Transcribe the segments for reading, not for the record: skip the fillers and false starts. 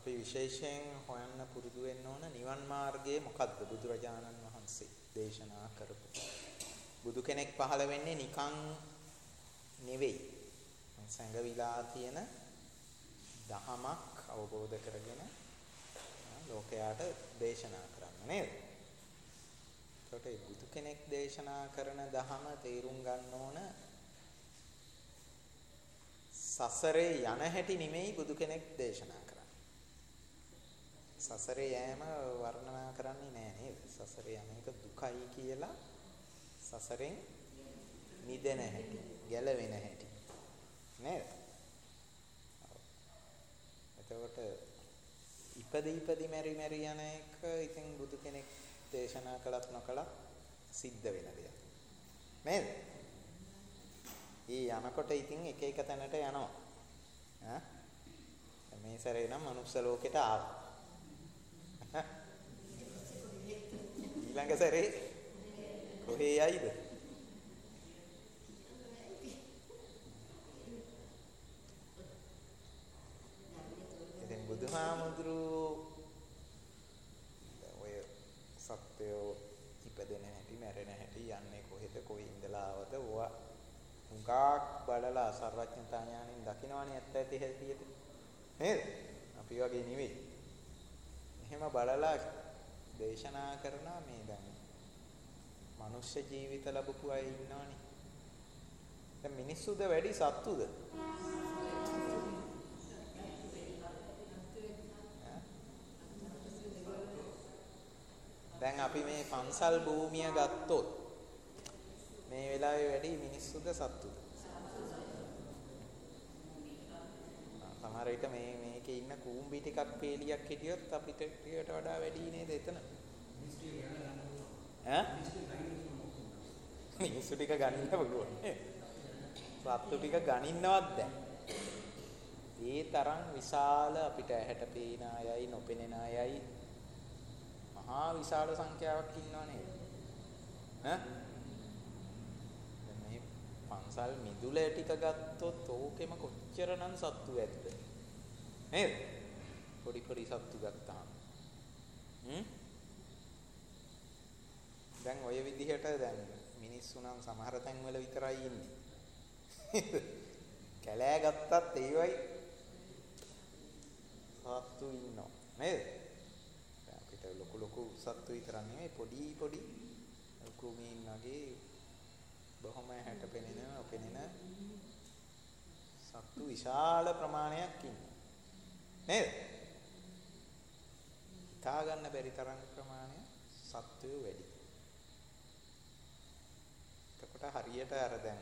අපි විශේෂයෙන් හොයන්න පුරුදු වෙන්න ඕන නිවන් මාර්ගයේ මොකද්ද බුදුරජාණන් වහන්සේ දේශනා කරපු. බුදු කෙනෙක් පහළ වෙන්නේ නිකන් නෙවෙයි. සංගවිලා තියෙන දහමක් අවබෝධ කරගෙන ලෝකයාට දේශනා කරන්න නේද? ඒකට බුදු කෙනෙක් දේශනා කරන දහම තේරුම් ගන්න ඕන සසරේ යන හැටි නෙමෙයි බුදු කෙනෙක් දේශනා කරන්නේ. සසරේ යෑම වර්ණනා කරන්නේ නෑ නේද? සසරේ යන එක දුකයි කියලා සසරෙන් මිදෙන හැටි, ගැලවෙන හැටි නේද? එතකොට ඉපදි මෙරි යන එක ඉතින් බුදු කෙනෙක් දේශනා කළත් නොකළත් සිද්ධ වෙන දෙයක් නේද? ඒ යනකොට ඉතින් එක තැනට යනවා. මේ සැරේ නම් මනුස්ස ලෝකෙට ආවා. ඊළඟ සැරේ කොහේ යයිද? ඉතින් බුදුහාමුදුරුවෝ ඔය සත්‍යෝ ඉපදෙන හැටි, මැරෙන හැටි, යන්නේ කොහෙද, කොයි ඉඳලා ආවද ඔවා හුඟක් බලලා සර්වඥතා ඥාණයෙන් දකින්නවනේ ඇත්ත ඇති හැටියට නේද? අපි වගේ නෙවෙයි. එහෙම බලලා දේශනා කරනවා මේ දැන් මනුෂ්‍ය ජීවිත ලැබපු අය ඉන්නවනේ. දැන් මිනිස්සුද වැඩි සත්තුද? දැන් අපි මේ පන්සල් භූමිය ගත්තොත් මේ වෙලාවේ වැඩි මිනිස්සුද සත්තුද? සමහර විට මේකේ ඉන්න කූඹි ටිකක් පේලියක් හිටියොත් අපිට ටිකට වඩා වැඩි නේද එතන? මිනිස්සු ටික ගනින්න පුළුවන් නේ. සත්තු ටික ගනින්නවත් දැන්. ඒ තරම් විශාල අපිට ඇහැට පේන අයයි නොපෙනෙන අයයි මහා විශාල සංඛ්‍යාවක් ඉන්නව නේද? මේ පන්සල් මිදුල ටික ගත්තොත් ඕකෙම කොච්චරනම් සත්තු ඇද්ද? නේද? පොඩි සත්තු ගත්තාම. දැන් ඔය විදිහට දැන් මිනිස්සු නම් සමහර තැන්වල විතරයි ඉන්නේ. කැලෑ ගත්තත් ඒවයි සත්තු ඉන්නවා. නේද? අපිට ලොකු සත්තු විතර නෙවෙයි පොඩි කුමීන් වගේ බොහොම හැට පෙනෙන සත්තු විශාල ප්‍රමාණයක් ඉන්නවා. නේද? හිතා ගන්න බැරි තරම් ප්‍රමාණයක් සත්වෝ වැඩි. එතකොට හරියට අර දැන්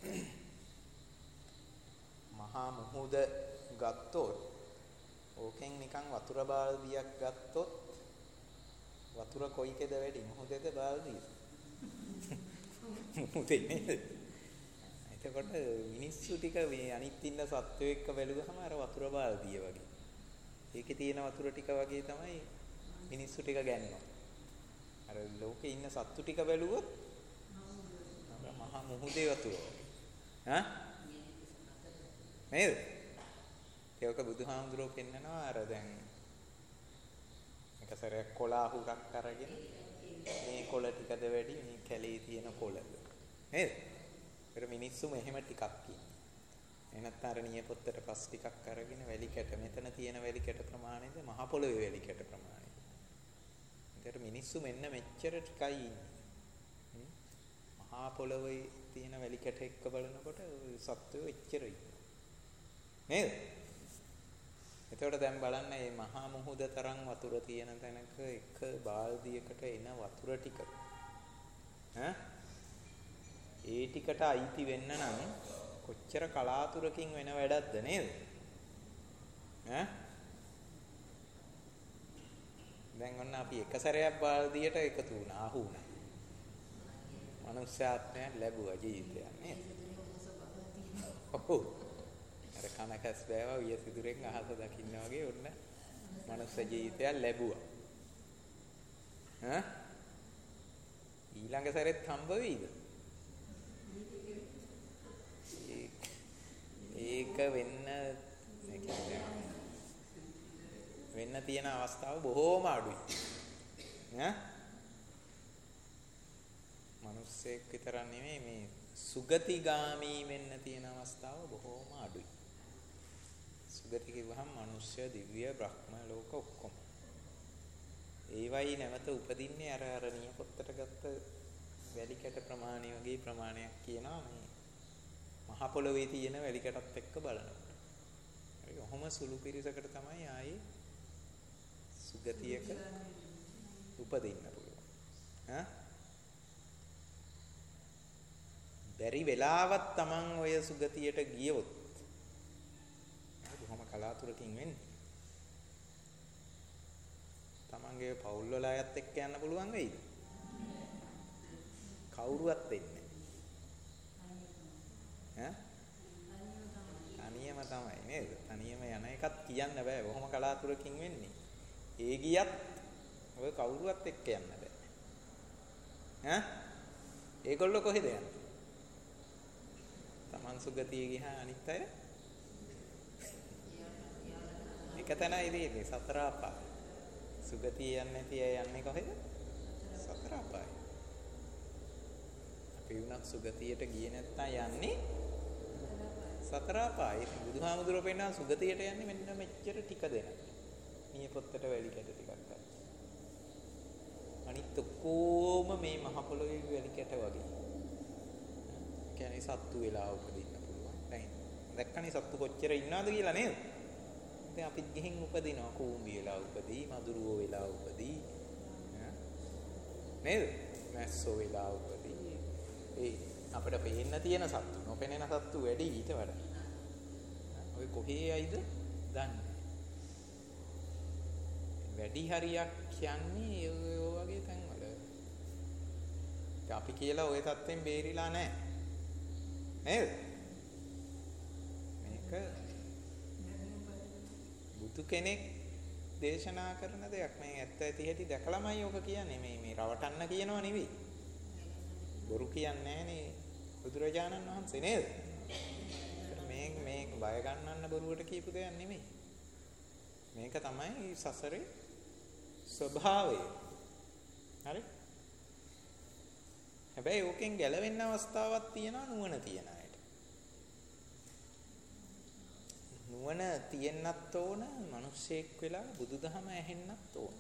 මහා මුහුද ගත්තොත් ඕකෙන් නිකන් වතුර බාල්දියක් ගත්තොත් වතුර කොයිකද වැඩි මුහුදේද බාල්දියද? මුහුදේ නේද? එතකොට මිනිස්සු ටික මේ අනිත් ඉන්න සත්වෝ එක්ක බැලුවහම අර වතුර බාල්දිය වගේ. ඒකේ තියෙන වතුර ටික වගේ තමයි මිනිස්සු ටික ගන්නවා. අර ලෝකේ ඉන්න සත්තු ටික බැලුවොත් මහා මුහුදේ වතුර. නේද? ඒක බුදුහාමුදුරුවෝ පෙන්නනවා අර දැන් එක සැරයක් කොළ අහුරක් අරගෙන මේ කොළ ටිකද වැඩි මේ කැලේ තියෙන කොළද නේද? ඒතර මිනිස්සුම එහෙම ටිකක් ඉන්නේ. එනත් අර නියපොත්තට පස් ටිකක් අරගෙන වැලි කැට මෙතන තියෙන වැලි කැට ප්‍රමාණයද මහ පොළොවේ වැලි කැට ප්‍රමාණයද? ඒතර මිනිස්සු මෙන්න මෙච්චර ටිකයි ඉන්නේ. මහා පොළොවේ තියෙන වැලි කැට එක්ක බලනකොට සත්වෝ එච්චර ඉන්නවා. නේද? එතකොට දැන් බලන්න මේ මහා මුහුද තරම් වතුර තියෙන තැනක එක බාල්දියකට එන වතුර ටික ඒ ටිකට අයිති වෙන්න නම් කොච්චර කලාතුරකින් වෙන වැඩක්ද නේද? දැන් ඔන්න අපි එක සැරයක් බාල්දියට එකතු වුණා අහු වුණා. මනුෂ්‍යාත්මයක් ලැබුවා ජීවිතයක් නේද? ඔව්. අර කනකස් බෑවා විය සිදුරෙන් අහස දකින්න වගේ ඔන්න මනුෂ්‍ය ජීවිතයක් ලැබුවා. ඊළඟ සැරෙත් හම්බ වෙයිද? ඒක වෙන්න වෙන්න තියෙන අවස්ථාව බොහෝම අඩුයි. ඈ මිනිස්සෙක් විතරක් නෙමෙයි මේ සුගතිගාමී වෙන්න තියෙන අවස්ථාව බොහෝම අඩුයි. සුගති කිව්වහම මනුෂ්‍ය, දිව්‍ය, බ්‍රහ්ම ලෝක ඔක්කොම. ඒවයි නැවත උපදින්නේ අර නියපොත්තට ගත්ත වැලි කැට ප්‍රමාණය වගේ ප්‍රමාණයක් කියනවා මේ මහ පොළොවේ තියෙන වැලි කැටත් එක්ක බලනකොට. හරි ඔහොම සුළු පිරිසකට තමයි ආයේ සුගතියක උපදින්න පුළුවන්. ඈ බැරි වෙලාවත් Taman ඔය සුගතියට ගියොත් බොහොම කලාතුරකින් වෙන්නේ. Tamanගේ පවුල් වල අයත් එක්ක යන්න පුළුවන් වෙයිද? කවුරුවත් වෙන්නේ නැහැ. තනියම තමයි නේද? තනියම යන එකත් කියන්න බෑ. බොහොම කලාතුරකින් වෙන්නේ. ඒ ගියත් ඔය කවුරුවත් එක්ක යන්න බෑ. ඈ ඒගොල්ලෝ කොහෙද යන්නේ? Taman සුගතිය ගියා අනිත් අය එක තැනයි ඉන්නේ සතර අපාය. සුගතිය යන්නේ නැති අය යන්නේ කොහෙද? සතර අපාය. අපි උනත් සුගතියට ගියේ නැත්නම් යන්නේ සතර අපාය. ඉතින් බුදුහාමුදුරුවෝ පෙන්නන සුගතියට යන්නේ මෙන්න මෙච්චර ටික දෙනා. නියපොත්තට වැලි කැට ටිකක් ගන්න. අනිත් ඔක්කොම මේ මහ පොළොවේ වැලි කැට වගේ. කියන්නේ සත්තු වෙලා උපදින්න පුළුවන්. දැන් දැක්කනේ සත්තු කොච්චර ඉන්නවද කියලා නේද? දැන් අපිත් ගිහින් උපදිනවා. කූඹි වෙලා උපදී, මදුරුවෝ වෙලා උපදී. නේද? මැස්සෝ වෙලා උපදී. ඒ අපිට පේන්න තියෙන සත්තු, නොපෙනෙන සත්තු වැඩි ඊට වඩා. ඔය කොහේ යයිද? දන්නේ. වැඩි හරියක් කියන්නේ ඔය වගේ තැන්වල. අපි කියලා ওই තත්ත්වෙන් බේරිලා නැහැ. නේද? මේක බුදු කෙනෙක් දේශනා කරන දෙයක්. මේ ඇත්ත ඇති හැටි දැකලාමයි ඔක කියන්නේ. මේ රවටන්න කියනව නෙවෙයි. බොරු කියන්නේ නැහනේ බුදුරජාණන් වහන්සේ නේද? මේ බය ගන්නන්න බොරුවට කියපු දෙයක් නෙමෙයි. මේක තමයි සසරේ ස්වභාවය. හරි? හැබැයි ඕකෙන් ගැලවෙන්න අවස්ථාවක් තියෙනවා නුවණ තියන අයට. නුවණ තියෙන්නත් ඕන, මිනිස්සෙක් වෙලා බුදුදහම ඇහෙන්නත් ඕන.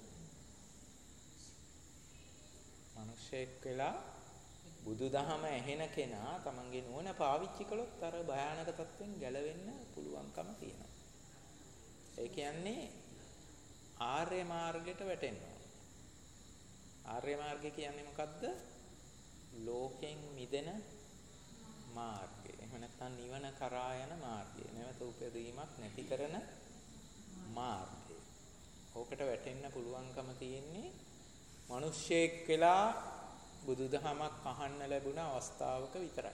මිනිස්සෙක් වෙලා බුදුදහම ඇහෙන කෙනා තමන්ගේ නුවණ පාවිච්චි කළොත් අර භයානක තත්ත්වෙන් ගැලවෙන්න පුළුවන්කම තියෙනවා. ඒ කියන්නේ ආර්ය මාර්ගයට වැටෙන්න ඕන. ආර්ය මාර්ගය කියන්නේ මොකද්ද? ලෝකෙන් මිදෙන මාර්ගය. එහෙම නැත්නම් නිවන කරා යන මාර්ගය. නැවත උපදීමක් නැති කරන මාර්ගය. ඕකට වැටෙන්න පුළුවන්කම තියෙන්නේ මිනිස්සෙක් වෙලා බුදුදහමක් අහන්න ලැබුණ අවස්ථාවක විතරයි.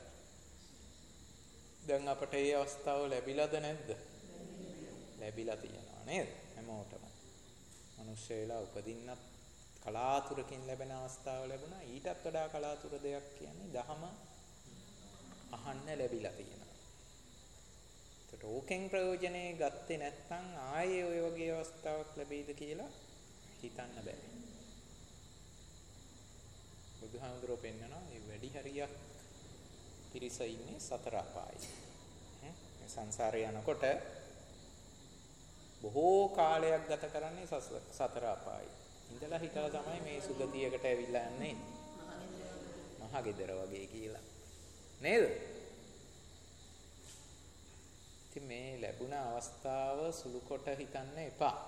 දැන් අපට මේ අවස්ථාව ලැබිලාද නැද්ද? ලැබිලා තියෙනවා නේද? හැමෝටම. මිනිස්සු වෙලා උපදින්නත් කලාතුරකින් ලැබෙන අවස්ථාව ලැබුණා. ඊටත් වඩා කලාතුර දෙයක් කියන්නේ දහම අහන්න ලැබිලා තියෙනවා. ඒකට ඕකෙන් ප්‍රයෝජනේ ගත්තේ නැත්නම් ආයේ ওই වගේ අවස්ථාවක් ලැබෙයිද කියලා හිතන්න බෑ. බුදුහාමුදුරුවෝ පෙන්නනවා මේ වැඩි හරියක් පිරිස ඉන්නේ සතර අපායේ. මේ සංසාරේ යනකොට බොහෝ කාලයක් ගත කරන්නේ සතර අපායේ. ඉඳලා හිටලා තමයි මේ සුගතියකට ඇවිල්ලා යන්නේ. මහා ගෙදර වගේ කියලා. නේද? ඉතින් මේ ලැබුණ අවස්ථාව සුළු කොට හිතන්න එපා.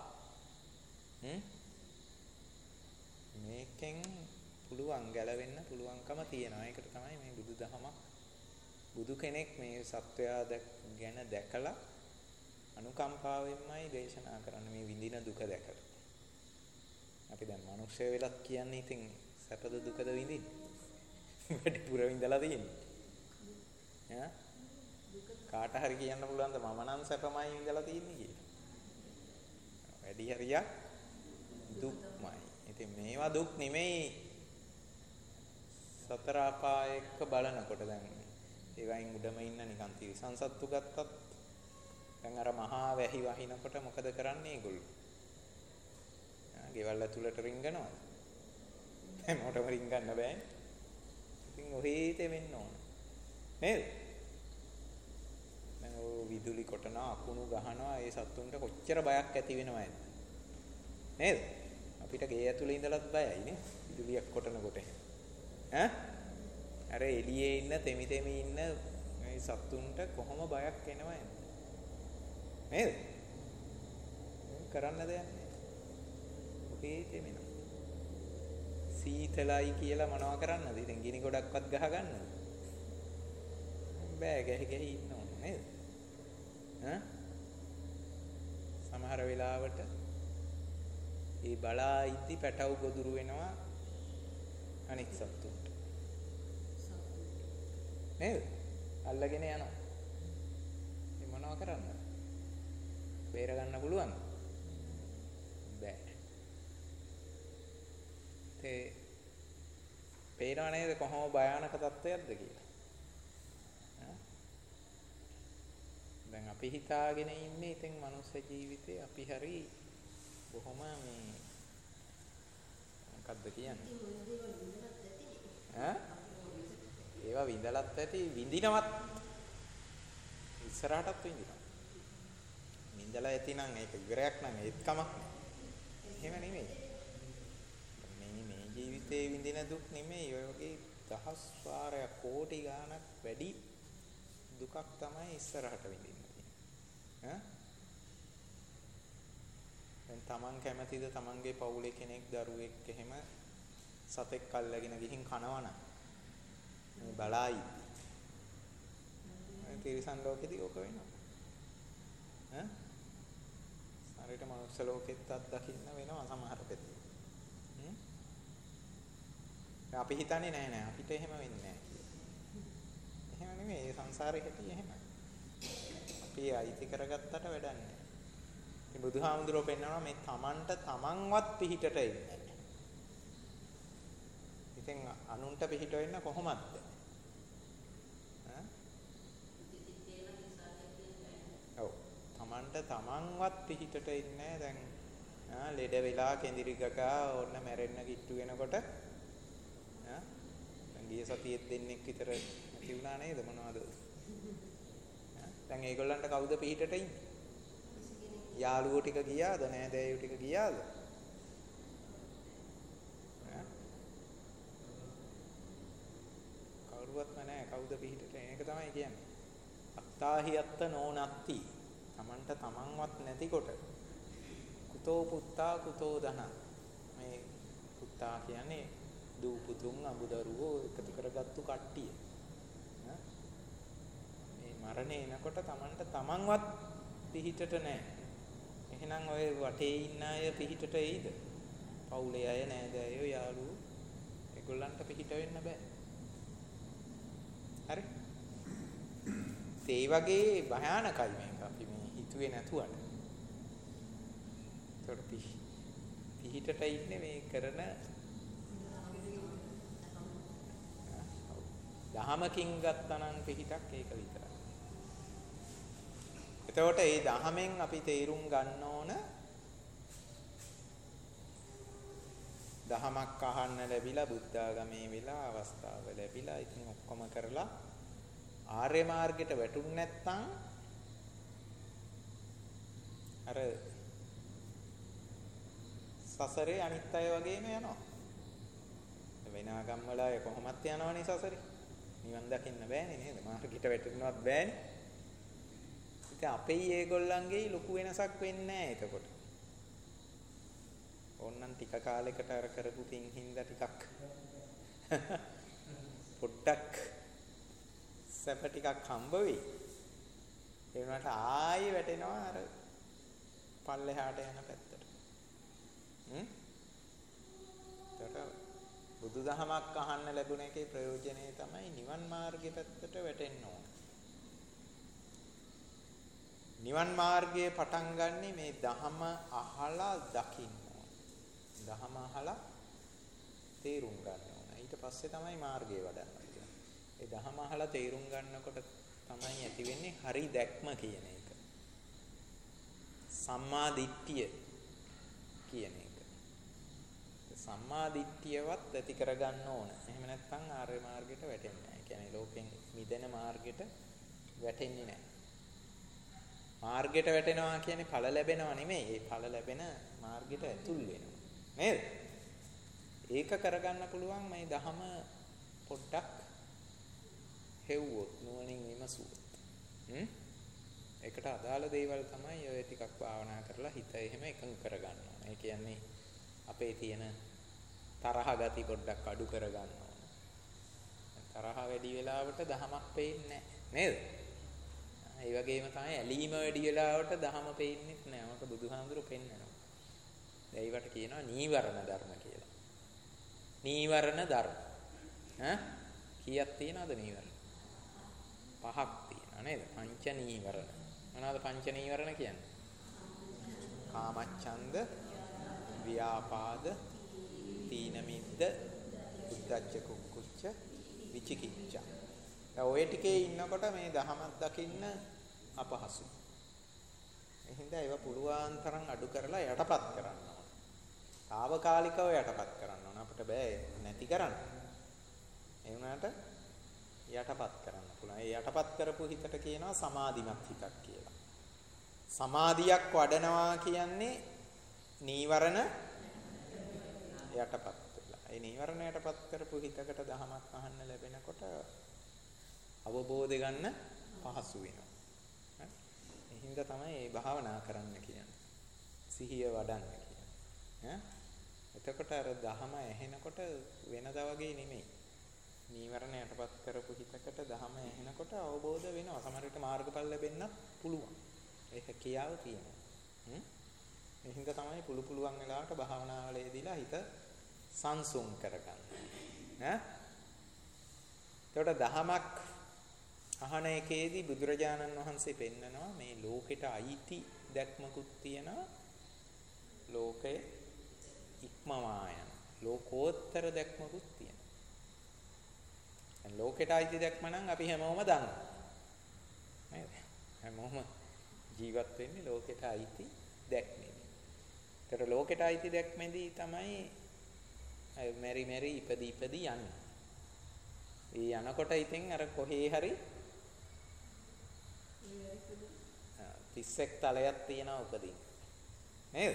මේකෙන් පුළුවන් ගැලවෙන්න පුළුවන්කම තියෙනවා. ඒකට තමයි මේ බුදුදහමක් බුදු කෙනෙක් මේ සත්වයා ගැන දැකලා අනුකම්පාවෙන්මයි දේශනා කරන්නේ මේ විඳින දුක දැකලා. අපි දැන් මිනිස්සු වෙලත් කියන්නේ ඉතින් සැපද දුකද විඳින්නේ. වැඩිපුර විඳලා තියෙන්නේ. ඈ කාට හරි කියන්න පුළුවන්ද මම නම් සැපමයි විඳලා තියෙන්නේ කියලා. වැඩි හරියක් දුක්මයි. ඉතින් මේවා දුක් නෙමෙයි. සතර අපායක බලනකොට දැන් ඒවයින් උඩම ඉන්න නිකන් තිරිසන්සත්තු ගත්තත් දැන් අර මහා වැහි වහිනකොට මොකද කරන්නේ ඒගොල්ලෝ? ගෙවල් ඇතුළට රින්ගනවා. හැමෝටම රින්ගන්න බෑනේ. ඉතින් ඔහේ තෙමෙන්න ඕන. නේද? දැන් ඔය විදුලි කොටනවා, අකුණු ගහනවා, ඒ සත්තුන්ට කොච්චර බයක් ඇති වෙනවද? නේද? අපිට ගේ ඇතුලේ ඉඳලත් බයයි නේ. විදුලියක් කොටනකොට. ඈ? අර එළියේ ඉන්න තෙමි ඉන්න මේ සත්තුන්ට කොහොම බයක් එනවද? නේද? කරන්න දෙයක් නෑ. ඔහේ තෙමෙනවා. සීතලයි කියලා මොනවා කරන්නද? ඉතින් ගිනි ගොඩක්වත් ගහ ගන්නද? බෑ ගැහි ඉන්න ඕනේ නේද? ඈ? සමහර වෙලාවට ඒ බලා ඉද්දි පැටව ගොදුරු වෙනවා අනික් සත්තුන්ට. නේද? අල්ලගෙන යනවා. ඉතින් මොනවා කරන්නද? බේර ගන්න පුළුවන්ද? බෑ. ඒ පේනව නේද කොහොම භයානක තත්ත්වයක්ද කියලා? දැන් අපි හිතාගෙන ඉන්නේ ඉතින් මනුස්ස ජීවිතේ අපි හරි බොහොම මේ මොකක්ද කියන්නේ? ඒවා විඳලත් ඇති විඳිනවත් ඉස්සරහටත් විඳිනවා. විඳලා ඇති නම් ඒක ඉවරයක් නම් ඒත් කමක් නෑ. එහෙම නෙමෙයි. මේ ජීවිතේ විඳින දුක් නෙමෙයි ඔය වගේ දහස් වාරයක් කෝටි ගාණක් වැඩි දුකක් තමයි ඉස්සරහට විඳින්න තියෙන්නේ. දැන් තමන් කැමතිද තමන්ගේ පවුලේ කෙනෙක් දරුවෙක් එහෙම සතෙක් අල්ලගෙන ගිහින් කනවනම් මේ බලයි. ඒ තිරිසන් ලෝකෙදී ඕක වෙනවා. හරියට මනුස්ස ලෝකෙත් අත්දකින්න වෙනවා සමහර පෙති. අපි හිතන්නේ නෑ අපිට එහෙම වෙන්නේ නෑ කියලා. එහෙම නෙමෙයි මේ සංසාරේ හැටි එහෙමයි. අපි අයිති කරගත්තට වැඩක් නෑ. ඉතින් බුදුහාමුදුරුවෝ පෙන්නනවා මේ තමන්ට තමන්වත් පිහිටට එන්නේ. ඉතින් අනුන්ට පිහිට වෙන්න කොහොමද? ඔව් තමන්ට තමන්වත් පිහිටට ඉන්නේ දැන් ලෙඩ වෙලා කෙඳිරි ගගා ඕන්න මැරෙන්න කිට්ටු වෙනකොට ගිය සතියෙත් දෙන්නෙක් විතර නැති වුණා නේද මොනවද? දැන් ඒගොල්ලන්ට කවුද පිහිටට ඉන්නේ? යාළුවෝ ටික ගියාද? නෑදෑයෝ ටික ගියාද? කවුරුවත්ම නෑ කවුද පිහිටට එන්නේ? ඒක තමයි කියන්නේ. අත්තාහි අත්ත නෝනත්ති. තමන්ට තමන්වත් නැතිකොට කුතෝ පුත්තා කුතෝ ධන. මේ පුත්තා කියන්නේ දූ පුතුන් අඹදරුවෝ එකතු කරගත්තු කට්ටිය. මේ මරණය එනකොට තමන්ට තමන්වත් පිහිටට නැහැ. එහෙනම් ඔය වටේ ඉන්න අය පිහිටට එයිද? පවුලේ අය නෑදෑයෝ යාළුවෝ ඒගොල්ලන්ට පිහිට වෙන්න බෑ. හරි? ඒ වගේ භයානකයි මේක අපි මේ හිතුවේ නැතුවට. ඒකට පිහිටට ඉන්නේ මේ කරන දහමකින් ගත්තනම් පිහිටක් ඒක විතරයි. එතකොට මේ දහමෙන් අපි තේරුම් ගන්න ඕන දහමක් අහන්න ලැබිලා බුද්ධාගමේ වෙලා අවස්ථාව ලැබිලා ඉතින් ඔක්කොම කරලා ආර්ය මාර්ගයට වැටුනේ නැත්නම් අර සසරේ අනිත් අය වගේම යනවා. වෙන ආගම් වල අය කොහොමත් යනවනේ සසරේ. නිවන් දකින්න බෑනේ නේද? මාර්ගයට වැටෙන්නවත් බෑනේ. ඉතින් අපේ ඒගොල්ලන්ගේ ලොකු වෙනසක් වෙන්නේ නැහැ එතකොට. ඕන්නම් ටික කාලයකට අර කරපු පින් හින්දා ටිකක් පොඩ්ඩක් සැප ටිකක් හම්බ වෙයි. ඒ වුණාට ආයෙ වැටෙනවා අර පල්ලෙහාට යන පැත්තට. බුදුදහමක් අහන්න ලැබුණ එකේ ප්‍රයෝජනය තමයි නිවන් මාර්ගයේ පැත්තට වැටෙන්න ඕන. නිවන් මාර්ගයේ පටන් ගන්නෙ මේ ධහම අහලා දකින්න ඕන. ධහම අහලා තේරුම් ගන්න ඕන. ඊට පස්සේ තමයි මාර්ගය වඩන්න. ඒ ධහම අහලා තේරුම් ගන්නකොට තමයි ඇති වෙන්නේ හරි දැක්ම කියන එක. සම්මා දිට්ඨිය කියන එක. සම්මා දිට්ඨියවත් ඇති කරගන්න ඕන. එහෙම නැත්නම් ආර්ය මාර්ගයට වැටෙන්නේ නැහැ. ඒ කියන්නේ ලෝකෙන් මිදෙන මාර්ගයට වැටෙන්නේ නැහැ. මාර්ගයට වැටෙනවා කියන්නේ ඵල ලැබෙනවා නෙමෙයි. ඒ ඵල ලැබෙන මාර්ගයට ඇතුල් වෙනවා. නේද? ඒක කරගන්න පුළුවන් මේ දහම පොඩ්ඩක් හෙව්වොත් නුවණින් විමසුවොත්. ඒකට අදාළ දේවල් තමයි ඔය ටිකක් භාවනා කරලා හිත එහෙම එකඟ කරගන්න ඕන. ඒ කියන්නේ අපේ තියෙන තරහ ගති පොඩ්ඩක් අඩු කරගන්න ඕන. තරහ වැඩි වෙලාවට දහමක් පේන්නේ නැහැ. නේද? ඒ වගේම තමයි ඇලීම වැඩි වෙලාවට දහම පේන්නේ නැහැ. මොකද බුදුහාමුදුරු පෙන්නනවා. ඒවට කියනවා නීවරණ ධර්ම කියලා. නීවරණ ධර්ම. කීයක් තියෙනවද නීවරණ? 5ක් තියෙනවා නේද? පංච නීවරණ. මොනවාද පංච නීවරණ කියන්නේ? කාමච්ඡන්ද, ව්‍යාපාද, තීන මිද්ද, උද්ධච්ච කුක්කුච්ච, විචිකිච්ඡා. ඔය ටිකේ ඉන්නකොට මේ දහමක් දකින්න අපහසුයි. එහෙනම් ඒවා පුළුවන් තරම් අඩු කරලා යටපත් කරන්න ඕන. తాවකාලිකව යටපත් කරන්න ඕන. අපිට බෑ නැති කරන්න. ඒ වුණාට යටපත් කරන්න පුළුවන්. ඒ යටපත් කරපු හිතට කියනවා සමාධිමත් හිතක් කියලා. සමාධියක් වඩනවා කියන්නේ නීවරණ යටපත් වෙලා. ඒ නීවරණ යටපත් කරපු හිතකට දහමක් අහන්න ලැබෙනකොට අවබෝධ ගන්න පහසු වෙනවා. ඒ හින්දා තමයි මේ භාවනා කරන්න කියන්නේ. සිහිය වඩන්න කියන්නේ. එතකොට අර දහම ඇහෙනකොට වෙනදා වගේ නෙමෙයි. නීවරණ යටපත් කරපු හිතකට දහම ඇහෙනකොට අවබෝධ වෙනවා. සමහර විට මාර්ගඵල ලැබෙන්නත් පුළුවන්. ඒක කියාව තියෙනවා. ඒ හින්දා තමයි පුළුවන් වෙලාවට භාවනාවලදීලා හිත සංසුන් කරගන්න. එතකොට දහමක් අහන එකේදී බුදුරජාණන් වහන්සේ පෙන්නනවා මේ ලෝකෙට අයිති දැක්මකුත් තියෙනවා. ලෝකය ඉක්මවා යන ලෝකෝත්තර දැක්මකුත් තියෙනවා. ලෝකෙට අයිති දැක්ම නම් අපි හැමෝම දන්නවා. නේද? හැමෝම ජීවත් වෙන්නේ ලෝකෙට අයිති දැක්මෙන්. ඒතර ලෝකෙට අයිති දැක්මෙන්දී තමයි මෙරි ඉපදී යන්නේ. ඒ යනකොට ඉතින් අර කොහේ හරි 31 තලයක් තියෙනවා උපදින්න. නේද?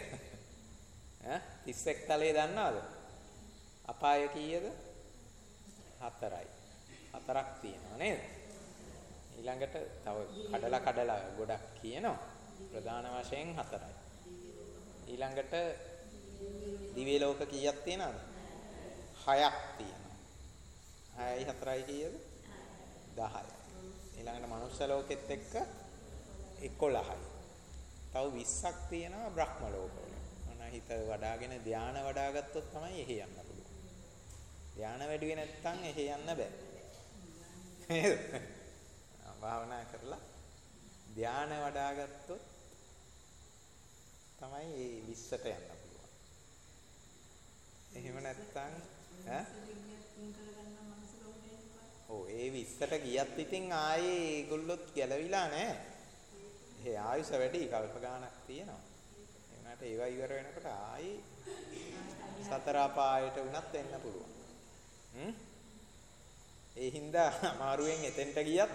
31 තලේ දන්නවද? අපාය කීයද? 4යි. 4ක් තියෙනවා නේද? ඊළඟට තව කඩලා ගොඩක් කියනවා. ප්‍රධාන වශයෙන් 4යි. ඊළඟට දිව්‍ය ලෝක කීයක් තියෙනවද? 6ක් තියෙනවා. 6යි 4යි කීයද? 10යි. ඊළඟට මනුෂ්‍ය ලෝකෙත් එක්ක 11යි. තව 20ක් තියෙනවා බ්‍රහ්ම ලෝකවල. මොන හිත වඩාගෙන ධානය වඩාගත්තොත් තමයි එහෙ යන්න පුළුවන්. ධානය වැඩි වෙ නැත්නම් එහෙ යන්න බෑ. නේද? භාවනා කරලා ධානය වඩාගත්තොත් තමයි මේ 20ට යන්න පුළුවන්. එහෙම නැත්නම් ඒ 20ට ගියත් ඉතින් ආයේ ඒගොල්ලොත් ගැලවිලා නැහැ. ඒ ආයුෂ වැඩි කල්ප ගාණක් තියෙනවා. ඒ වුණාට ඒවා ඉවර වෙනකොට ආයේ සතර අපායට වුණත් එන්න පුළුවන්. ඒ හින්දා අමාරුවෙන් එතෙන්ට ගියත්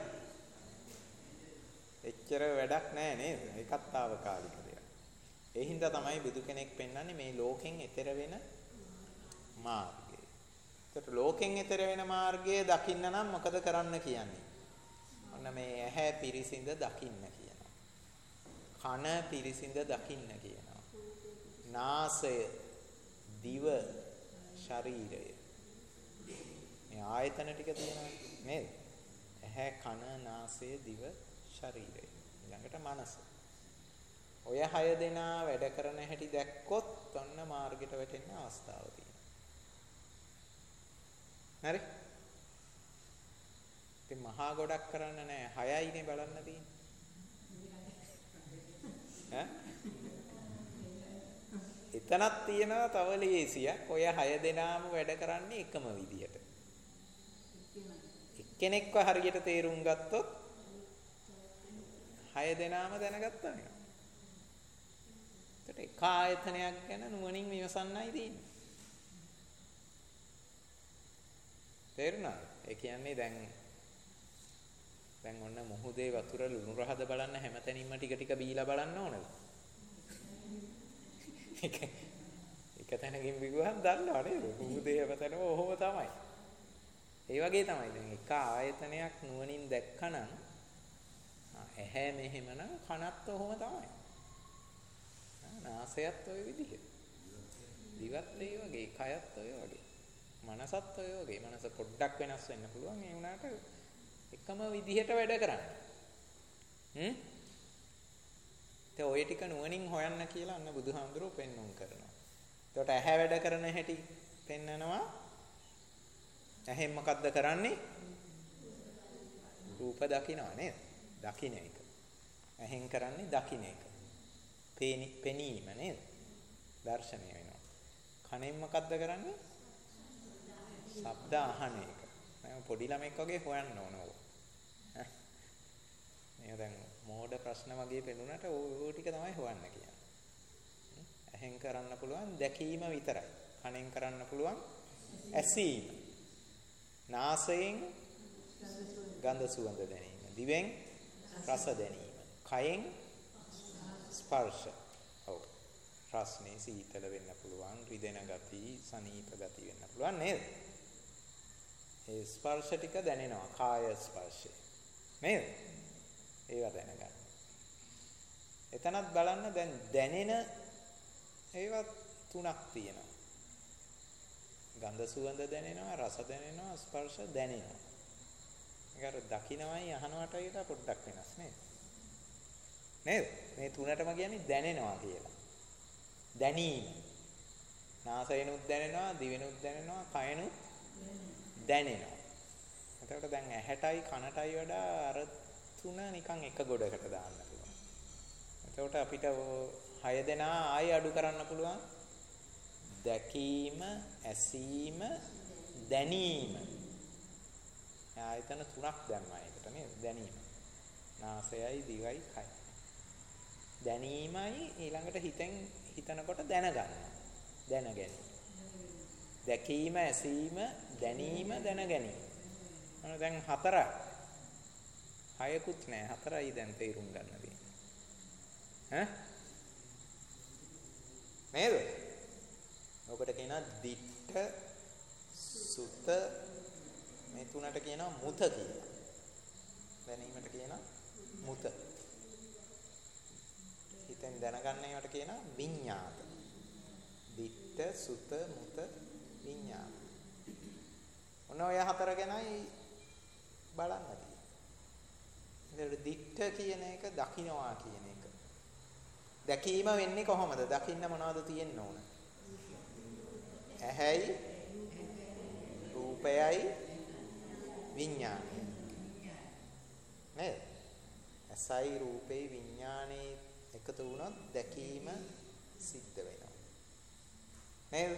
එච්චර වැඩක් නැහැ නේද? ඒකත් తాවකාලික දෙයක්. ඒ හින්දා තමයි බුදු කෙනෙක් පෙන්වන්නේ මේ ලෝකෙන් එතෙර වෙන මාර්ගය. ඒකට ලෝකෙන් එතෙර වෙන මාර්ගය දකින්න නම් මොකද කරන්න කියන්නේ? ඔන්න මේ ඇහැ පිරිසිඳ දකින්න කියනවා. කන පිරිසිඳ දකින්න කියනවා. නාසය, දිව, ශරීරය. මේ ආයතන ටික තියෙනවා නේද? ඇහැ, කන, නාසය, දිව, ශරීරය. ඊළඟට මනස. ඔය 6 දෙනා වැඩ කරන හැටි දැක්කොත් ඔන්න මාර්ගයට වැටෙන්න අවස්ථාව තියෙනවා. හරි? ඉතින් මහා ගොඩක් කරන්න නෑ 6යිනේ බලන්න තියෙන්නේ. එතනක් තියෙනවා තව ලේසියක්. ඔය 6 දෙනාම වැඩ කරන්නේ එකම විදියට. එක්කෙනෙක්ව හරියට තේරුම් ගත්තොත් 6 දෙනාම දැනගත්තා නේ. ඒකට එක ආයතනයක් ගැන නුවණින් විමසන්නයි තියෙන්නේ. තේරුණාද? ඒ කියන්නේ දැන් ඔන්න මොහොතේ වතුර ලුණු රහද බලන්න හැමතැනින්ම ටික ටික බීලා බලන්න ඕනද? එක තැනකින් බිගුවහම දන්නවා නේද? මොහොතේ හැමතැනම ඔහොම තමයි. ඒ වගේ තමයි දැන් එක ආයතනයක් නුවණින් දැක්කනම් ඇහැ මෙහෙමනම් කනත් ඔහොම තමයි. නාසයත් ඔය විදිහට. දිවත් ඒ වගේ, කයත් ඔය වගේ. මනසත් ඔය වගේ. මනස පොඩ්ඩක් වෙනස් වෙන්න පුළුවන්. ඒ වුණාට එකම විදිහට වැඩ කරන්නේ. ඔය ටික නුවණින් හොයන්න කියලා අන්න බුදුහාමුදුරුවෝ පෙන්වුම් කරනවා. එතකොට ඇහැ වැඩ කරන හැටි පෙන්නනවා. ඇහෙන් මොකද්ද කරන්නේ? රූප දකිනවා නේද? දකින්න එක. ඇහෙන් කරන්නේ දකින්න එක. පෙනීම නේද? දර්ශනය වෙනවා. කනෙන් මොකද්ද කරන්නේ? ශබ්ද අහන එක. මම පොඩි ළමෙක් වගේ හොයන්න ඕන ඕක. මේ දැන් මෝඩ ප්‍රශ්න වගේ පෙනුනට ඕ ටික තමයි හොයන්න කියන්නේ. ඇහෙන් කරන්න පුළුවන් දැකීම විතරයි. කනෙන් කරන්න පුළුවන් ඇසීම. නාසයෙන් ගන්ධ සුවඳ දැනීම. දිවෙන් රස දැනීම. කයෙන් ස්පර්ශ. ඔව්. රස්නේ සීතල වෙන්න පුළුවන්, රිදෙන ගති, සනීප ගති වෙන්න පුළුවන් නේද? ඒ ස්පර්ශ ටික දැනෙනවා. කාය ස්පර්ශය. නේද? ඒවා දැනගන්න. එතනත් බලන්න දැන් දැනෙන ඒවා තුනක් තියෙනවා. ගන්ධ සුවඳ දැනෙනවා, රස දැනෙනවා, ස්පර්ශ දැනෙනවා. ඒක අර දකින්නවයි අහනවට වඩා පොඩ්ඩක් වෙනස් නේද? නේද? මේ තුනටම කියන්නේ දැනෙනවා කියලා. දැනීම. නාසයෙන්ුත් දැනෙනවා, දිවෙනුත් දැනෙනවා, කයනුත් දැනෙනවා. එතකොට දැන් ඇහැටයි කනටයි වඩා අර තුන නිකන් එක ගොඩකට දාන්න පුළුවන්. එතකොට අපිට 6 දෙනා ආයෙ අඩු කරන්න පුළුවන්. දැකීම, ඇසීම, දැනීම. ආයතන තුනක් දැම්මා ඒකට නේද? දැනීම. නාසයයි, දිවයි, කයයි. දැනීමයි ඊළඟට හිතනකොට දැනගන්න. දැනගැනීම. දැකීම, ඇසීම, දැනීම, දැනගැනීම. දැන් 4යි. 6කුත් නෑ 4යි දැන් තේරුම් ගන්න තියෙන්නේ. නේද? ඔකට කියනවා දිට්ඨ සුත මේ තුනට කියනවා මුත කියලා. දැනීමට කියනවා මුත. හිතෙන් දැනගන්න ඒවට කියනවා විඤ්ඤාත. දිට්ඨ සුත මුත විඤ්ඤාත. ඔන්න ඔය 4 ගැනයි බලන්න තියෙන්නේ. ඒකට දිට්ඨ කියන එක දකින්නවා කියන එක. දැකීම වෙන්නේ කොහොමද? දකින්න මොනවද තියෙන්න ඕන? ඇහැයි රූපයයි විඥානයයි. නේද? ඇසයි රූපේ විඥානේ එකතු වුණොත් දැකීම සිද්ධ වෙනවා. නේද?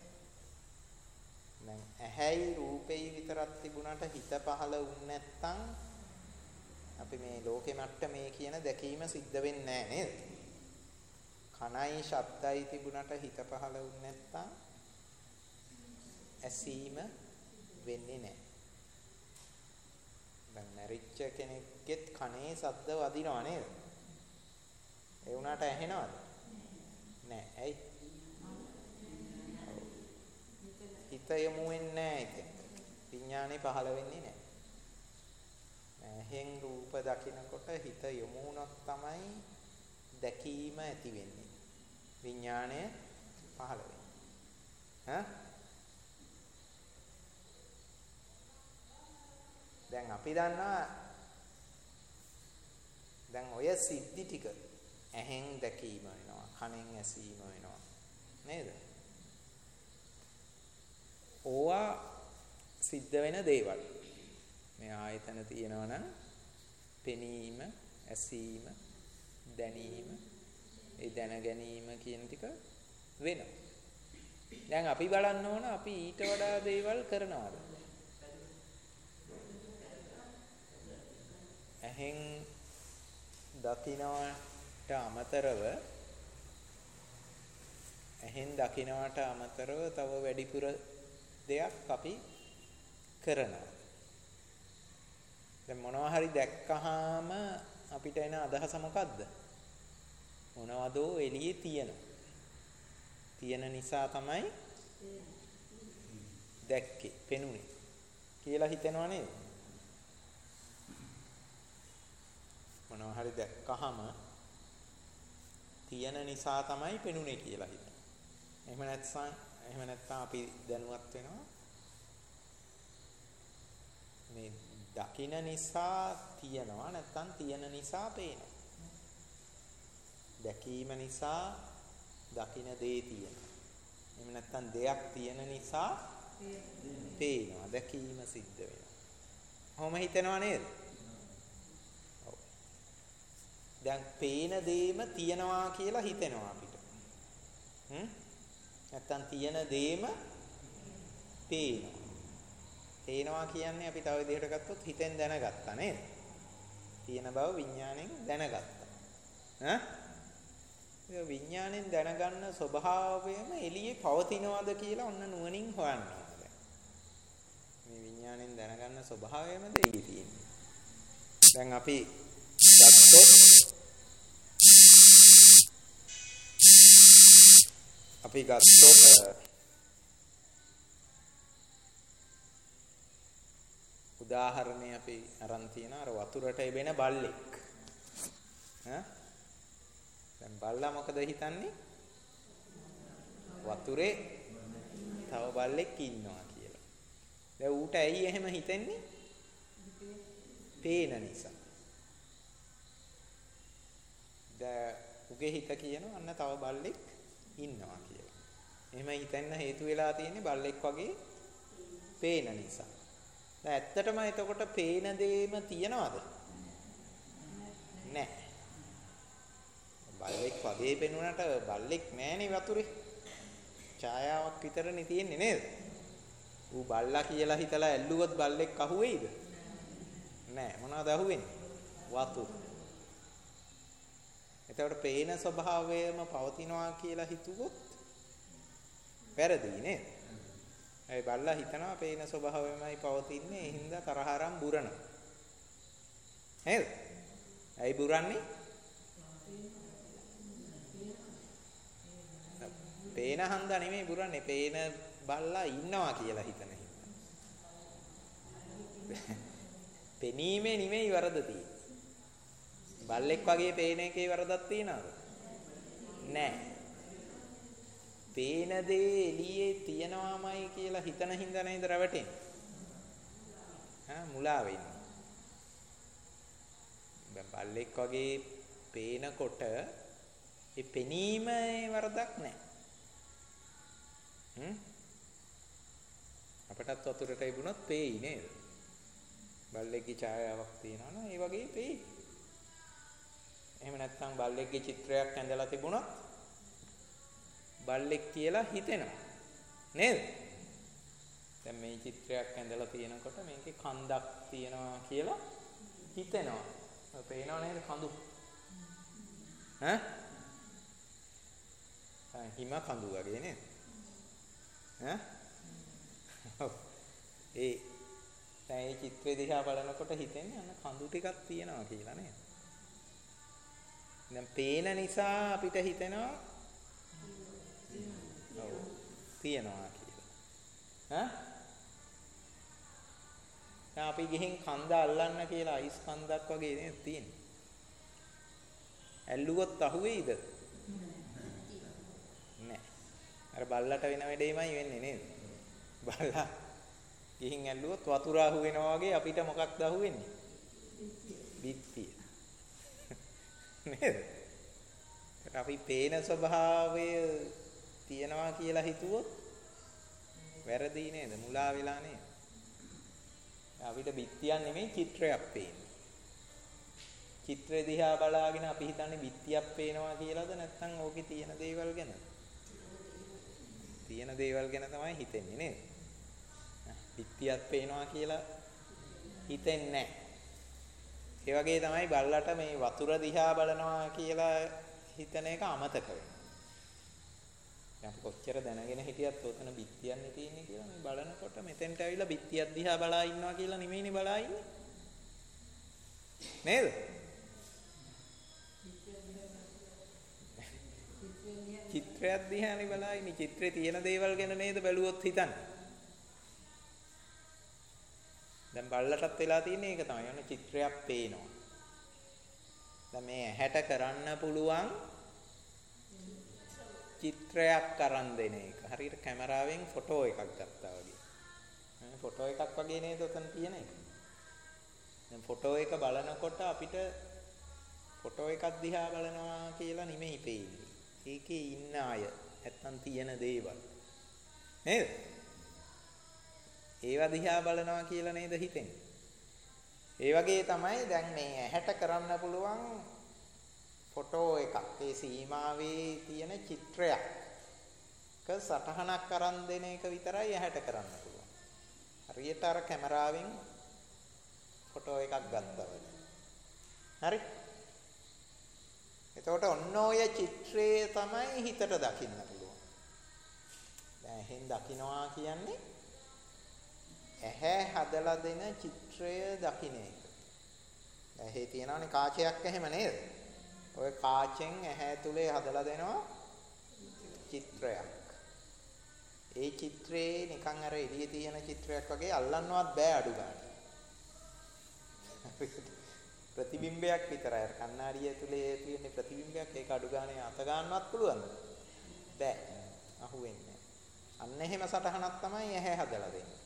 දැන් ඇහැයි රූපේ විතරක් තිබුණාට හිත පහළ වුනේ නැත්තම් අපි මේ ලෝකෙ මට්ටමේ කියන දැකීම සිද්ධ වෙන්නේ නැහැ නේද? කනයි ශබ්දයි තිබුණාට හිත පහළ වුනේ නැත්තම් ඇසීම වෙන්නේ නැහැ. දැන් මැරිච්ච කෙනෙක්ගෙත් කනේ ශබ්ද වදිනවා නේද? ඒ වුණාට ඇහෙනවද? නැහැ. ඇයි? හිත යමු වෙන්නේ නැහැ ඒක. විඥානේ පහළ වෙන්නේ නැහැ. ඇහෙන් රූප දකිනකොට හිත යොමු වුණොත් තමයි දැකීම ඇති වෙන්නේ. විඥාණය පහළ වෙන්නේ. දැන් අපි දන්නවා දැන් ඔය සිද්ධි ටික ඇහෙන් දැකීම වෙනවා, කනෙන් ඇසීම වෙනවා. නේද? ඕවා සිද්ධ වෙන දේවල්. මේ ආයතන තියෙනවා නම් පෙනීම, ඇසීම, දැනීම, ඒ දැන ගැනීම කියන ටික වෙනවා. දැන් අපි බලන්න ඕන අපි ඊට වඩා දේවල් කරනවාද? ඇහෙන් දකින්නට අමතරව තව වැඩිපුර දෙයක් අපි කරනවා. දැන් මොනවා හරි දැක්කහම අපිට එන අදහස මොකද්ද? මොනවදෝ එළියේ තියෙනවා. තියෙන නිසා තමයි දැක්කේ, පෙනුනේ කියලා හිතෙනවා නේද? මොනවා හරි දැක්කහම තියෙන නිසා තමයි පෙනුනේ කියලා හිතනවා. එහෙම නැත්නම් අපි දැනුවත් වෙනවා මේ දකින නිසා තියෙනවා නැත්නම් තියෙන නිසා පේනවා. දැකීම නිසා දකින දේ තියෙනවා. එහෙම නැත්නම් දෙයක් තියෙන නිසා පේනවා. දැකීම සිද්ධ වෙනවා. කොහොම හිතනවා නේද? ඔව්. දැන් පේන දේම තියනවා කියලා හිතෙනවා අපිට. නැත්නම් තියෙන දේම පේනවා. පේනවා කියන්නේ අපි තව විදිහට ගත්තොත් හිතෙන් දැනගත්තා නේද? තියෙන බව විඥාණයෙන් දැනගත්තා. විඥාණයෙන් දැනගන්න ස්වභාවයම එළියේ පවතිනවද කියලා ඔන්න නුවණින් හොයන්න ඕනේ. මේ විඥාණයෙන් දැනගන්න ස්වභාවයමද එළියේ තියෙන්නේ. දැන් අපි ගත්තොත් උදාහරණේ අපි අරන් තියෙන අර වතුරට එබෙන බල්ලෙක්. දැන් බල්ලා මොකද හිතන්නේ? වතුරේ තව බල්ලෙක් ඉන්නවා කියලා. දැන් ඌට ඇයි එහෙම හිතෙන්නේ? පේන නිසා. දැන් උගේ හිත කියනවා අන්න තව බල්ලෙක් ඉන්නවා කියලා. එහෙම හිතෙන්න හේතු වෙලා තියෙන්නේ බල්ලෙක් වගේ පේන නිසා. දැන් ඇත්තටම එතකොට පේන දේම තියනවද? නැහැ. බල්ලෙක් වගේ පෙනුනට බල්ලෙක් නැහැනේ වතුරේ. ඡායාවක් විතරනේ තියෙන්නේ නේද? ඌ බල්ලා කියලා හිතලා ඇල්ලුවොත් බල්ලෙක් අහුවෙයිද? නැහැ. මොනවද අහුවෙන්නේ? වතුර. එතකොට පේන ස්වභාවයම පවතිනවා කියලා හිතුවොත් වැරදි නේද? ඒ බල්ලා හිතනවා පේන ස්වභාවයමයි පවතින්නේ. ඒ හින්දා තරහරම් බුරනවා. නේද? ඇයි බුරන්නේ? පේන හන්දා නෙමෙයි බුරන්නේ. පේන බල්ලා ඉන්නවා කියලා හිතන හින්දා. පෙනීමේ නෙමෙයි වරද තියෙන්නේ. බල්ලෙක් වගේ පේන එකේ වරදක් තියනවද? නැහැ. පේන දේ එළියේ තියනවාමයි කියලා හිතන හින්දා නේද රැවටෙන්නේ. මුලා වෙන්නේ. දැන් බල්ලෙක් වගේ පේනකොට ඒ පෙනීමේ වරදක් නැහැ. අපටත් වතුරට ඉබුණොත් පේයි නේද? බල්ලෙක්ගේ ඡායාවක් තියෙනවා නම් ඒ වගේ පේයි. එහෙම නැත්නම් බල්ලෙක්ගේ චිත්‍රයක් ඇඳලා තිබුණොත් බල්ලෙක් කියලා හිතෙනවා නේද? දැන් මේ චිත්‍රයක් ඇඳලා තියෙනකොට මේකේ කන්දක් තියෙනවා කියලා හිතෙනවා. පේනව නේද කඳු? හිම කඳු වගේ නේද? ඒ දැන් මේ චිත්‍රය දිහා බලනකොට හිතෙන්නේ අන්න කඳු ටිකක් තියෙනවා කියලා නේද? දැන් පේන නිසා අපිට හිතෙනවා තියනවා කියලා. දැන් අපි ගිහින් කන්ද අල්ලන්න කියලා අයිස් කන්දක් වගේ නේද තියෙන්නේ. ඇල්ලුවොත් අහුවෙයිද? නැහැ. අර බල්ලට වෙන වැඩේමයි වෙන්නේ නේද? බල්ලා ගිහින් ඇල්ලුවොත් වතුර අහුවෙනවා වගේ අපිට මොකක්ද අහුවෙන්නේ? බිත්තිය. නේද? අපි පේන ස්වභාවය තියනවා කියලා හිතුවොත් වැරදි නේද? මුලා වෙලා නේද? අපිට බිත්තියක් නෙමෙයි චිත්‍රයක් පේන්නේ. චිත්‍රය දිහා බලාගෙන අපි හිතන්නේ බිත්තියක් පේනවා කියලාද නැත්නම් ඕකේ තියෙන දේවල් ගැන? තියෙන දේවල් ගැන තමයි හිතෙන්නේ නේද? බිත්තියක් පේනවා කියලා හිතෙන්නේ නැහැ. ඒ වගේ තමයි බල්ලට මේ වතුර දිහා බලනවා කියලා හිතන එක අමතක වෙනවා. අපි කොච්චර දැනගෙන හිටියත් ඔතන බිත්තියන්නේ තියෙන්නේ කියලා මේ බලනකොට මෙතෙන්ට ඇවිල්ලා බිත්තියක් දිහා බලා ඉන්නවා කියලා නෙමෙයිනේ බලා ඉන්නේ. නේද? චිත්‍රයක් දිහානේ බලා ඉන්නේ. චිත්‍රේ තියෙන දේවල් ගැන නේද බැලුවොත් හිතන්නේ. දැන් බල්ලටත් වෙලා තියෙන්නේ ඒක තමයි. ඔන්න චිත්‍රයක් පේනවා. දැන් මේ ඇහැට කරන්න පුළුවන් චිත්‍රයක් අරන් දෙන එක. හරියට කැමරාවෙන් ෆොටෝ එකක් ගත්තා වගේ. ෆොටෝ එකක් වගේ නේද උතන තියෙන එක. දැන් ෆොටෝ එක බලනකොට අපිට ෆොටෝ එකක් දිහා බලනවා කියලා නෙමෙයි පේන්නේ. ඒකේ ඉන්න අය නැත්තම් තියෙන දේවල්. නේද? ඒවා දිහා බලනවා කියලා නේද හිතෙන්නේ. ඒ වගේ තමයි දැන් මේ ඇහැට කරන්න පුළුවන් ෆොටෝ එකක්. ඒ සීමාවේ තියෙන චිත්‍රයක්. සටහනක් අරන් දෙන එක විතරයි ඇහැට කරන්න පුළුවන්. හරියට අර කැමරාවෙන් ෆොටෝ එකක් ගත්තා වගේ. හරි? එතකොට ඔන්න ඔය චිත්‍රයේ තමයි හිතට දකින්න පුළුවන්. දැන් එහෙන් දකින්නවා කියන්නේ ඇහැ හදලා දෙන චිත්‍රය දකින්න එක. ඇහි තියෙනවනේ කාචයක් එහෙම නේද? ඔය කාචෙන් ඇහැ ඇතුලේ හදලා දෙනවා චිත්‍රයක්. ඒ චිත්‍රේ නිකන් අර එළියේ තියෙන චිත්‍රයක් වගේ අල්ලන්නවත් බෑ අඩු ගන්න. ප්‍රතිබිම්බයක් විතරයි. අර කණ්ණාඩිය ඇතුලේ තියෙන ප්‍රතිබිම්බයක් ඒක අඩු ගානේ අත ගන්නවත් පුළුවන්ද? බෑ. අහුවෙන්නේ. අන්න එහෙම සටහනක් තමයි ඇහැ හදලා දෙන්නේ.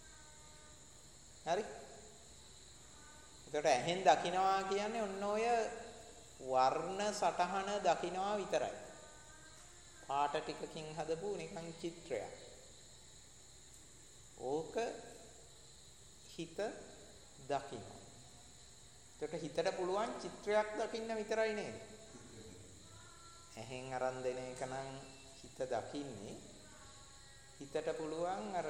හරි? එතකොට ඇහෙන් දකින්නවා කියන්නේ ඔන්න ඔය වර්ණ සටහන දකින්නවා විතරයි. පාට ටිකකින් හදපු නිකන් චිත්‍රයක්. ඕක හිත දකින්න. එතකොට හිතට පුළුවන් චිත්‍රයක් දකින්න විතරයි නේද? ඇහෙන් අරන් දෙන එක නම් හිත දකින්නේ. හිතට පුළුවන් අර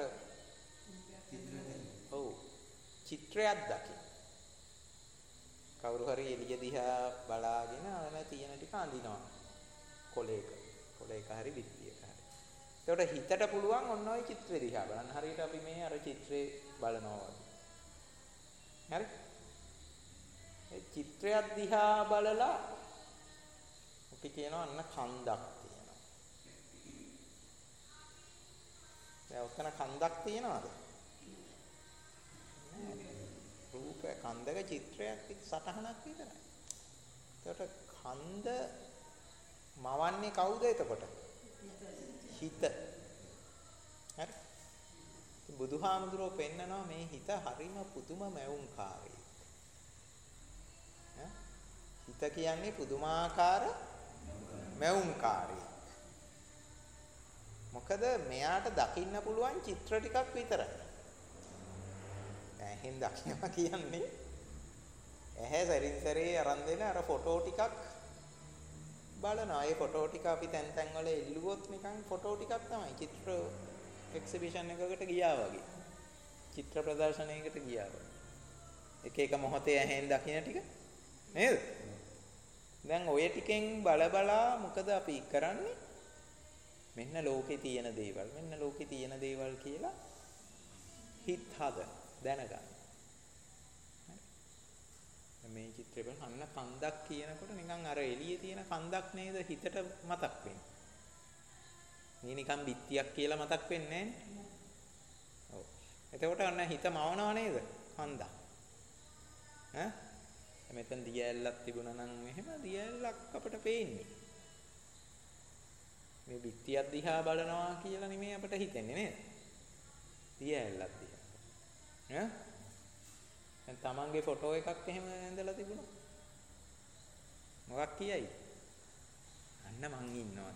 ඔව් චිත්‍රයක් දකින්න. කවුරු හරි එළිය දිහා බලාගෙන අන තියෙන ටික අඳිනවා. කොලේක හරි බිත්තියක හරි. ඒකට හිතට පුළුවන් ඔන්න ඔය චිත්‍රය දිහා බලන්න. හරියට අපි මේ අර චිත්‍රේ බලනවා වගේ. හරි? ඒ චිත්‍රයක් දිහා බලලා අපි කියනවා අන්න කන්දක් තියෙනවා. දැන් ඔතන කන්දක් තියෙනවද? රූප කන්දක චිත්‍රයක් සටහනක් විතරයි. එතකොට කන්ද මවන්නේ කවුද එතකොට? හිත. හරි? බුදුහාමුදුරුවෝ පෙන්නනවා මේ හිත හරිම පුදුම මැවුම්කාරී. හිත කියන්නේ පුදුමාකාර මැවුම්කාරී. මොකද මෙයාට දකින්න පුළුවන් චිත්‍ර ටිකක් විතරයි. ඇහෙන් දකින්නවා කියන්නේ ඇහැ සරින් සරේ අරන් දෙන අර ෆොටෝ ටිකක් බලනවා. ඒ ෆොටෝ ටික අපි තැන් තැන් වල එල්ලුවොත් නිකන් ෆොටෝ ටිකක් තමයි. චිත්‍ර එක්සිබිෂන් එකකට ගියා වගේ. චිත්‍ර ප්‍රදර්ශනයකට ගියා වගේ. එක එක මොහොතේ ඇහෙන් දකින්න ටික නේද? දැන් ඔය ටිකෙන් බලා මොකද අපි කරන්නේ? මෙන්න ලෝකේ තියෙන දේවල්. මෙන්න ලෝකේ තියෙන දේවල් කියලා හිත හදන දැනගන්න. මේ චිත්‍රය බලන්න අන්න කන්දක් කියනකොට නිකන් අර එළියේ තියෙන කන්දක් නේද හිතට මතක් වෙන්නේ. මේ නිකන් බිත්තියක් කියලා මතක් වෙන්නේ නැහැ. ඔව්. එතකොට අන්න හිත මවනවා නේද? කන්දක්. ඈ? මෙතන දියැලක් තිබුණා නම් එහෙම දියැලක් අපිට පේන්නේ. මේ බිත්තියක් දිහා බලනවා කියලා නෙමෙයි අපිට හිතෙන්නේ නේද? දියැලක් දිහා. ඈ? දැන් තමන්ගේ ෆොටෝ එකක් එහෙම ඇඳලා තිබුණා. මොකක් කියයි? අන්න මං ඉන්නවා.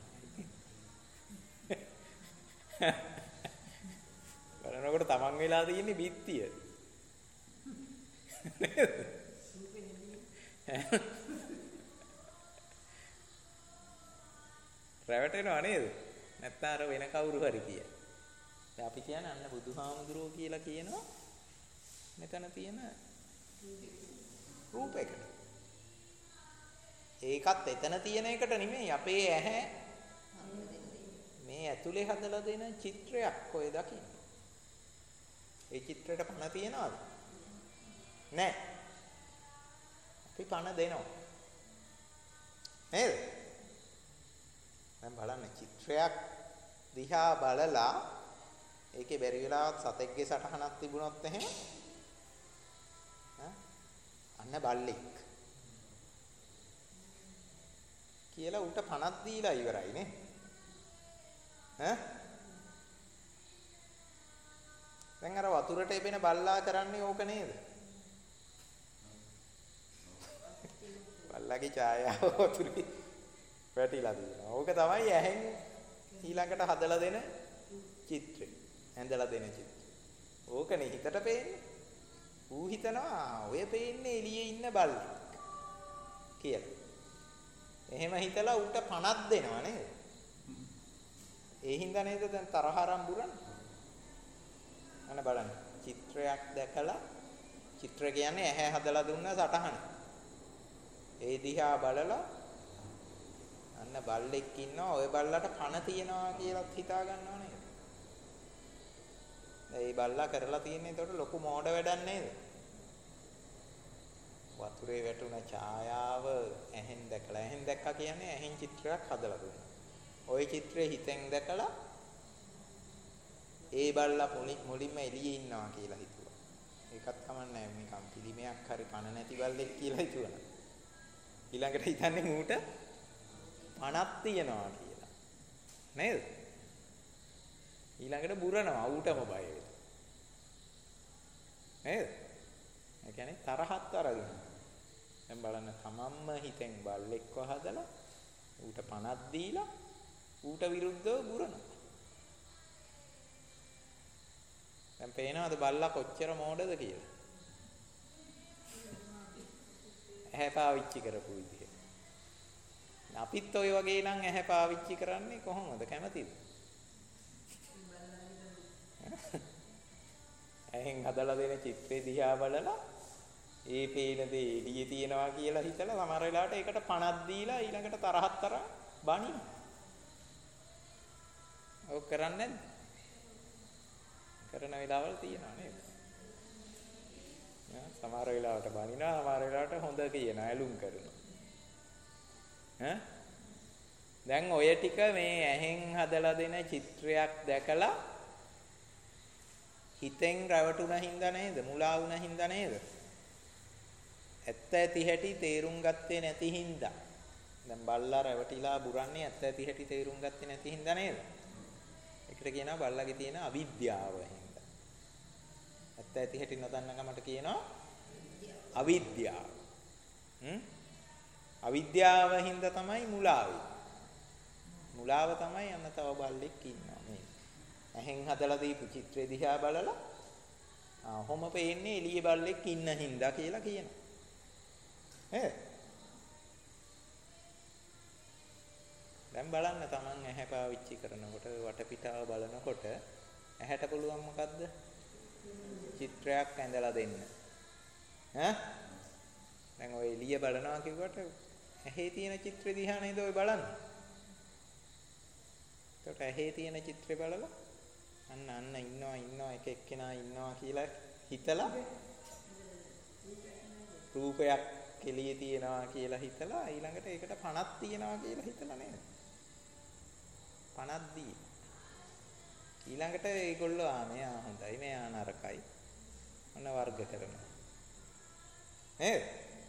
බලනකොට තමන් වෙලා තියෙන්නේ බිත්තිය. නේද? රැවටෙනව නේද? නැත්නම් අර වෙන කවුරු හරි කියයි. දැන් අපි කියන්නේ අන්න බුදුහාමුදුරුවෝ කියලා කියනවා මෙතන තියෙන රූපයකට. ඒකත් එතන තියෙන එකට නෙමෙයි අපේ ඇහැ මේ ඇතුලේ හදලා දෙන චිත්‍රයක් ඔය දකින්න. ඒ චිත්‍රයට පණ තියනවද? නැහැ. අපි පණ දෙනවා. නේද? දැන් බලන්න චිත්‍රයක් දිහා බලලා ඒකේ බැරි වෙලාවත් සතෙක්ගේ සටහනක් තිබුණොත් එහෙම අන්න බල්ලෙක් කියලා උට පණක් දීලා ඉවරයි නේ. දැන් අර වතුරට එබෙන බල්ලා කරන්නේ ඕක නේද? බල්ලාගේ ඡායාව වතුරේ වැටිලා තියෙනවා. ඕක තමයි ඇහෙන් ඊළඟට හදලා දෙන චිත්‍රය. ඇඳලා දෙන චිත්‍රය. ඕකනේ හිතට පේන්නේ. ඌ හිතනවා ඔය පේන්නේ එළියේ ඉන්න බල්ලෙක් කියලා. එහෙම හිතලා ඌට පණක් දෙනවා නේද? ඒ හින්දා නේද දැන් තරහ අරන් බුරන්නේ. අන්න බලන්න. චිත්‍රයක් දැකලා චිත්‍ර කියන්නේ ඇහැ හදලා දුන්න සටහන. ඒ දිහා බලලා අන්න බල්ලෙක් ඉන්නවා ඔය බල්ලට පණ තියනවා කියලාත් හිතා ගන්නව නේද? ඒ බල්ලා කරලා තියෙන්නේ එතකොට ලොකු මෝඩ වැඩක් නේද? වතුරේ වැටුණ ඡායාව ඇහෙන් දැක්කා කියන්නේ ඇහෙන් චිත්‍රයක් හදලා දුන්නා. ওই චිත්‍රය හිතෙන් දැකලා ඒ බල්ලා මුලින්ම එළියේ ඉන්නවා කියලා හිතුවා. ඒකත් කමන්නේ නිකන් පිළිමයක් හරි පණ නැති බල්ලෙක් කියලා හිතුවා. ඊළඟට හිතන්නේ ඌට පණක් තියනවා කියලා. නේද? ඊළඟට බුරනවා ඌටම බය වෙලා. නේද? ඒ කියන්නේ තරහත් අරගෙන. දැන් බලන්න තමන්ම හිතෙන් බල්ලෙක්ව හදලා ඌට පණක් දීලා ඌට විරුද්ධව බුරනවා. දැන් පේනවද බල්ලා කොච්චර මෝඩද කියලා? ඇහැ පාවිච්චි කරපු විදිහ. අපිත් ඔය වගේ නම් ඇහැ පාවිච්චි කරන්නේ කොහොමද? කැමතිද? ඇහෙන් හදලා දෙන චිත්‍රය දිහා බලලා ඒ පේන දේ එළියේ තියනවා කියලා හිතලා සමහර වෙලාවට ඒකට පණක් දීලා ඊළඟට තරහක් තරම් බනින. ඔක් කරන්නේ නැද්ද? කරන වෙලාවල් තියනවා නේද? සමහර වෙලාවට බනිනවා සමහර වෙලාවට හොඳ කියන ඇලුම් කරනවා. දැන් ඔය ටික මේ ඇහෙන් හදලා දෙන චිත්‍රයක් දැකලා හිතෙන් රැවටුණා හින්දා නේද? මුලා වුණා හින්දා නේද? ඇත්ත ඇති හැටි තේරුම් ගත්තේ නැති හින්දා. දැන් බල්ලා රැවටිලා බුරන්නේ ඇත්ත ඇති හැටි තේරුම් ගත්තේ නැති හින්දා නේද? ඒකට කියනවා බල්ලාගේ තියෙන අවිද්‍යාව හින්දා. ඇත්ත ඇති හැටි නොදන්න කමට කියනවා අවිද්‍යාව. අවිද්‍යාව හින්දා තමයි මුලාව. මුලාව තමයි අන්න තව බල්ලෙක් ඉන්නවා මේ. ඇහෙන් හදලා දීපු චිත්‍රය දිහා බලලා කොහොම පේන්නේ එළියේ බල්ලෙක් ඉන්න හින්දා කියලා කියනවා. දැන් බලන්න තමන් ඇහැ පාවිච්චි කරනකොට වටපිටාව බලනකොට ඇහැට පුළුවන් මොකද්ද? චිත්‍රයක් ඇඳලා දෙන්න. දැන් ඔය එළිය බලනවා කිව්වට ඇහි තියෙන චිත්‍රය දිහා නේද ඔය බලන්නේ. ඒකට ඇහි තියෙන චිත්‍රය බලලා අන්න ඉන්නවා එක එක්කෙනා ඉන්නවා කියලා හිතලා රූපයක් එළියේ තියනවා කියලා හිතලා ඊළඟට ඒකට පණක් තියනවා කියලා හිතලා නේද? පණක් දී. ඊළඟට ඒගොල්ලෝ මෙයා හොඳයි මෙයා නරකයි. මොන වර්ග කරනවා. නේද?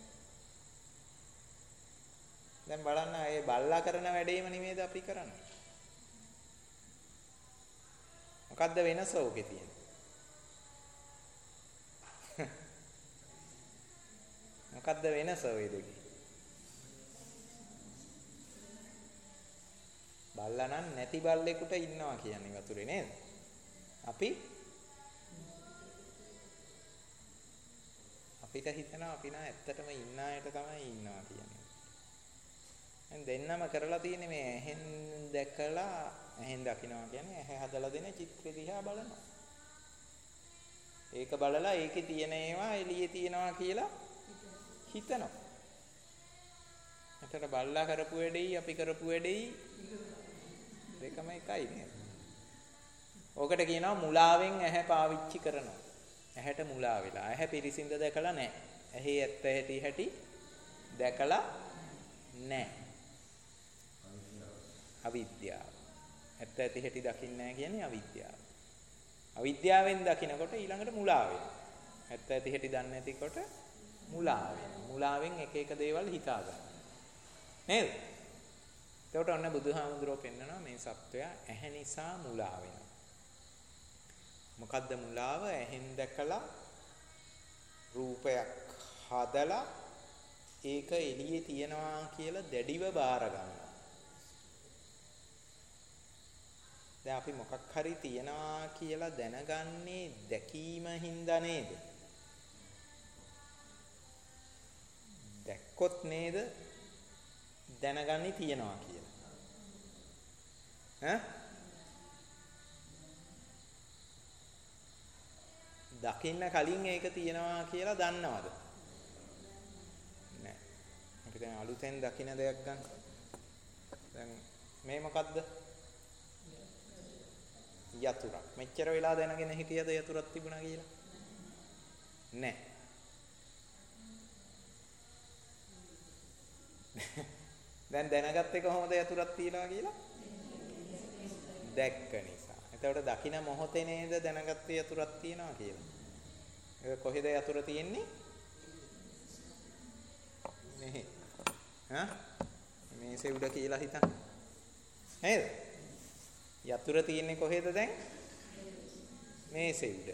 දැන් බලන්න මේ බල්ලා කරන වැඩේම නෙමෙයිද අපි කරන්නේ? මොකද්ද වෙනස ඕකේ තියෙන්නේ? මොකද්ද වෙනස ඔය දෙකේ? බල්ලා නම් නැති බල්ලෙකුට ඉන්නවා කියන්නේ වතුරේ නේද? අපිට හිතනවා අපි නා ඇත්තටම ඉන්න අයට තමයි ඉන්නවා කියන්නේ. දැන් දෙන්නම කරලා තියෙන්නේ මේ ඇහෙන් දැකලා ඇහෙන් දකින්නවා කියන්නේ ඇහැ හදලා දෙන චිත්‍ර දිහා බලනවා. ඒක බලලා ඒකේ තියෙන ඒවා එළියේ තියනවා කියලා හිතනවා. එතකොට බල්ලා කරපු වැඩේයි අපි කරපු වැඩේයි දෙකම එකයි නේද? ඕකට කියනවා මුලාවෙන් ඇහැ පාවිච්චි කරනවා. ඇහැට මුලා වෙලා. ඇහැ පිරිසිඳ දැකලා නැහැ. ඇහි ඇත්ත හැටි දැකලා නැහැ. අවිද්‍යාව. ඇත්ත ඇති හැටි දකින්නේ නැහැ කියන්නේ අවිද්‍යාව. අවිද්‍යාවෙන් දකිනකොට ඊළඟට මුලා වෙනවා. ඇත්ත ඇති හැටි දන්නේ නැතිකොට මුලා වෙනවා. මුලාවෙන් එක එක දේවල් හිතා ගන්නවා. නේද? එතකොට ඔන්න බුදුහාමුදුරුවෝ පෙන්නනවා මේ සත්වයා ඇහැ නිසා මුලා වෙනවා. මොකද්ද මුලාව? ඇහෙන් දැකලා රූපයක් හදලා ඒක එළියේ තියනවා කියලා දැඩිව බාර ගන්නවා. දැන් අපි මොකක් හරි තියනවා කියලා දැනගන්නේ දැකීම හින්දා නේද? දැක්කොත් නේද දැනගන්නේ තියනවා කියලා. ඈ? දකින්න කලින් ඒක තියනවා කියලා දන්නවද? නෑ. අපි දැන් අලුතෙන් දකින්න දෙයක් ගන්න. දැන් මේ මොකද්ද? යතුරක්. මෙච්චර වෙලා දැනගෙන හිටියද යතුරක් තිබුණා කියලා? නෑ. දැන් දැනගත්තේ කොහොමද යතුරක් තියනවා කියලා? දැක්ක නිසා. එතකොට දකින්න මොහොතේ නේද දැනගත්තේ යතුරක් තියනවා කියලා? ඒක කොහෙද යතුර තියෙන්නේ? මෙහි. හා? මේසේ උඩ කියලා හිතන්න. නේද? යතුර තියෙන්නේ කොහෙද දැන්? මේසේ උඩ.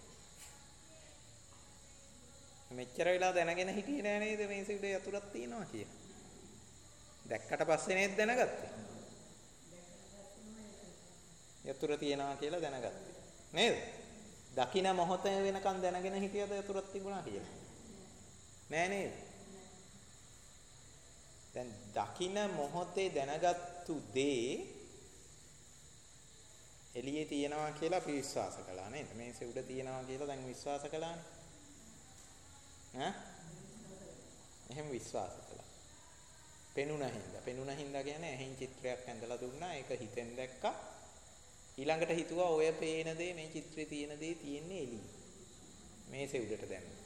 මෙච්චර වෙලා දැනගෙන හිටියේ නෑ නේද මේසේ උඩ යතුරක් තියෙනවා කියලා? දැක්කට පස්සේ නේද දැනගත්තේ? යතුර තියෙනවා කියලා දැනගත්තේ. නේද? දකින්න මොහොත වෙනකන් දැනගෙන හිටියද යතුරක් තිබුණා කියලා? නෑ නේද? දැන් දකින්න මොහොතේ දැනගත්තු දේ එළියේ තියනවා කියලා අපි විශ්වාස කළා නේද? මේසේ උඩ තියනවා කියලා දැන් විශ්වාස කළානේ. ඈ? එහෙම විශ්වාස කළා. පෙනුන හින්දා කියන්නේ ඇහෙන් චිත්‍රයක් ඇඳලා දුන්නා. ඒක හිතෙන් දැක්කා. ඊළඟට හිතුවා ඔය පේන දේ මේ චිත්‍රේ තියෙන දේ තියෙන්නේ එළියේ. මේසේ උඩට දැම්මා.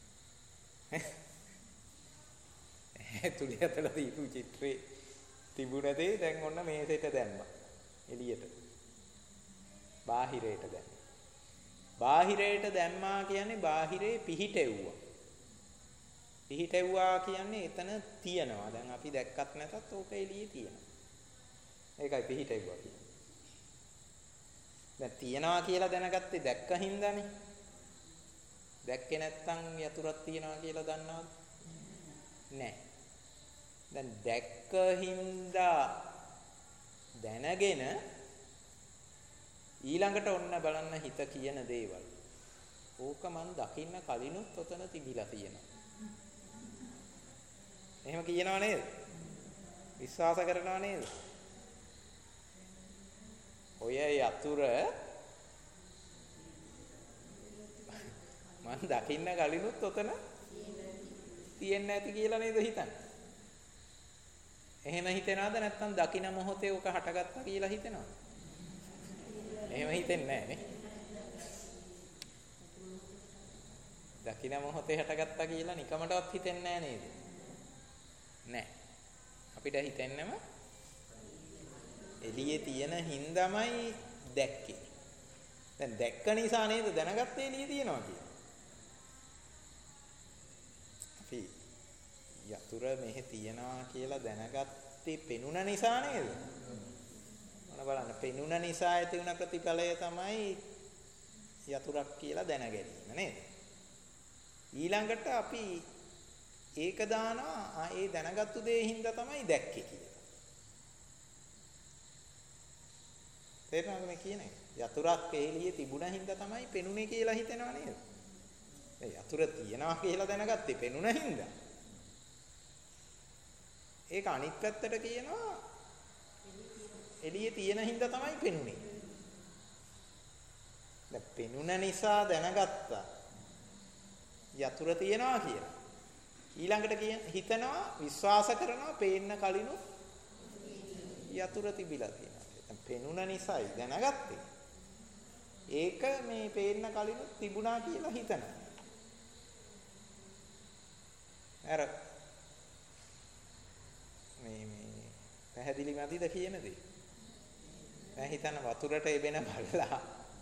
තුලිය අතල දීපු චිත්‍රේ තිබුණ දේ දැන් ඔන්න මේසෙට දැම්මා. එළියට. බාහිරයට දැම්මා. බාහිරයට දැම්මා කියන්නේ බාහිරේ පිහිටෙව්වා. පිහිටෙව්වා කියන්නේ එතන තියනවා. දැන් අපි දැක්කත් නැතත් ඕක එළියේ තියෙනවා. ඒකයි පිහිටෙව්වා කියන්නේ. දැන් තියනවා කියලා දැනගත්තේ දැක්ක හින්දානේ. දැක්කේ නැත්තම් යතුරක් තියනවා කියලා දන්නවද? නෑ. දැන් දැක්ක හින්දා දැනගෙන ඊළඟට ඔන්න බලන්න හිත කියන දේවල්. ඕක මන් දකින්න කලිනුත් ඔතන තිබිලා තියෙනවා. එහෙම කියනව නේද? විශ්වාස කරනවා නේද? ඔය යතුර මන් දකින්න කලිනුත් ඔතන තියෙන්නේ නැති කියලා නේද හිතන්නේ? එහෙම හිතනවද නැත්නම් දකින්න මොහොතේ ඔක හටගත්තා කියලා හිතනවද? එහෙම හිතෙන්නේ නැහැ නේ. දකින්න මොහොතේ හටගත්තා කියලා නිකමටවත් හිතෙන්නේ නැහැ නේද? නැහැ. අපිට හිතෙන්නම එළියේ තියෙන හින්දාමයි දැක්කේ. දැන් දැක්ක නිසා නේද දැනගත්තේ එළියේ තියෙනවා කියලා. අපි යතුර මෙහෙ තියනවා කියලා දැනගත්තේ පෙනුන නිසා නේද? මොන බලන්න පෙනුන නිසා ඇති වුණ ප්‍රතිඵලය තමයි යතුරක් කියලා දැන ගැනීම නේද? ඊළඟට අපි ඒක දානවා ඒ දැනගත්තු දේ හින්දා තමයි දැක්කේ කියලා. තේරෙනවද මේ කියන්නේ? යතුරක් එළියේ තිබුණ හින්දා තමයි පෙනුනේ කියලා හිතනවා නේද? ඒ යතුර තියනවා කියලා දැනගත්තේ පෙනුන හින්දා. ඒක අනිත් පැත්තට කියනවා එළියේ තියෙන හින්දා තමයි පෙනුනේ. දැන් පෙනුන නිසා දැනගත්තා යතුර තියනවා කියලා. ඊළඟට හිතනවා විශ්වාස කරනවා පේන්න කලිනුත් යතුර තිබිලා තියෙනවා. දැන් පෙනුන නිසායි දැනගත්තේ. ඒක මේ පේන්න කලින් තිබුණා කියලා හිතනවා. අර මේ පැහැදිලි මදිද කියන දේ. දැන් හිතන්න වතුරට එබෙන බල්ලා.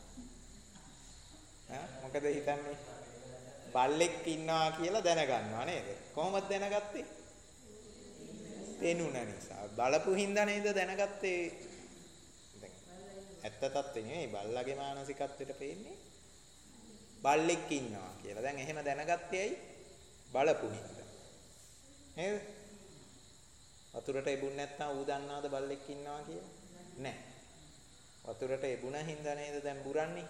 මොකද හිතන්නේ? බල්ලෙක් ඉන්නවා කියලා දැනගන්නවා නේද? කොහොමද දැනගත්තේ? පේනුන නිසා. බලපු හින්දා නේද දැනගත්තේ? දැන් ඇත්ත තත්ත්වෙ නෙවෙයි බල්ලාගේ මානසිකත්වෙට පේන්නේ බල්ලෙක් ඉන්නවා කියලා. දැන් එහෙම දැනගත්තේ ඇයි? බලපු හින්දා. නේද? වතුරට එබුන් නැත්නම් ඌ දන්නවද බල්ලෙක් ඉන්නවා කියලා? නැහැ. වතුරට එබුණ හින්දා නේද දැන් බුරන්නේ?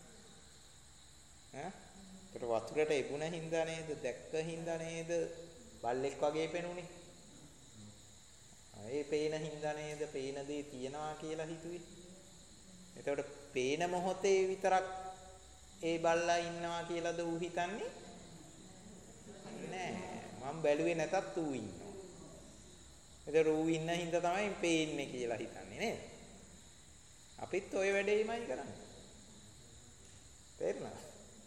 ඒකට වතුරට එබුණ හින්දා නේද දැක්ක හින්දා නේද බල්ලෙක් වගේ පෙනුනේ? ඒ පේන හින්දා නේද පේන දේ තියනවා කියලා හිතුවේ? එතකොට පේන මොහොතේ විතරක් ඒ බල්ලා ඉන්නවා කියලාද ඌ හිතන්නේ? නෑ. මම බැලුවේ නැතත් ඌ ඉන්නවා. ඒතර ඌ ඉන්න හින්දා තමයි පේන්නේ කියලා හිතන්නේ නේද? අපිත් ওই වැඩේමයි කරන්නේ. තේරුණාද?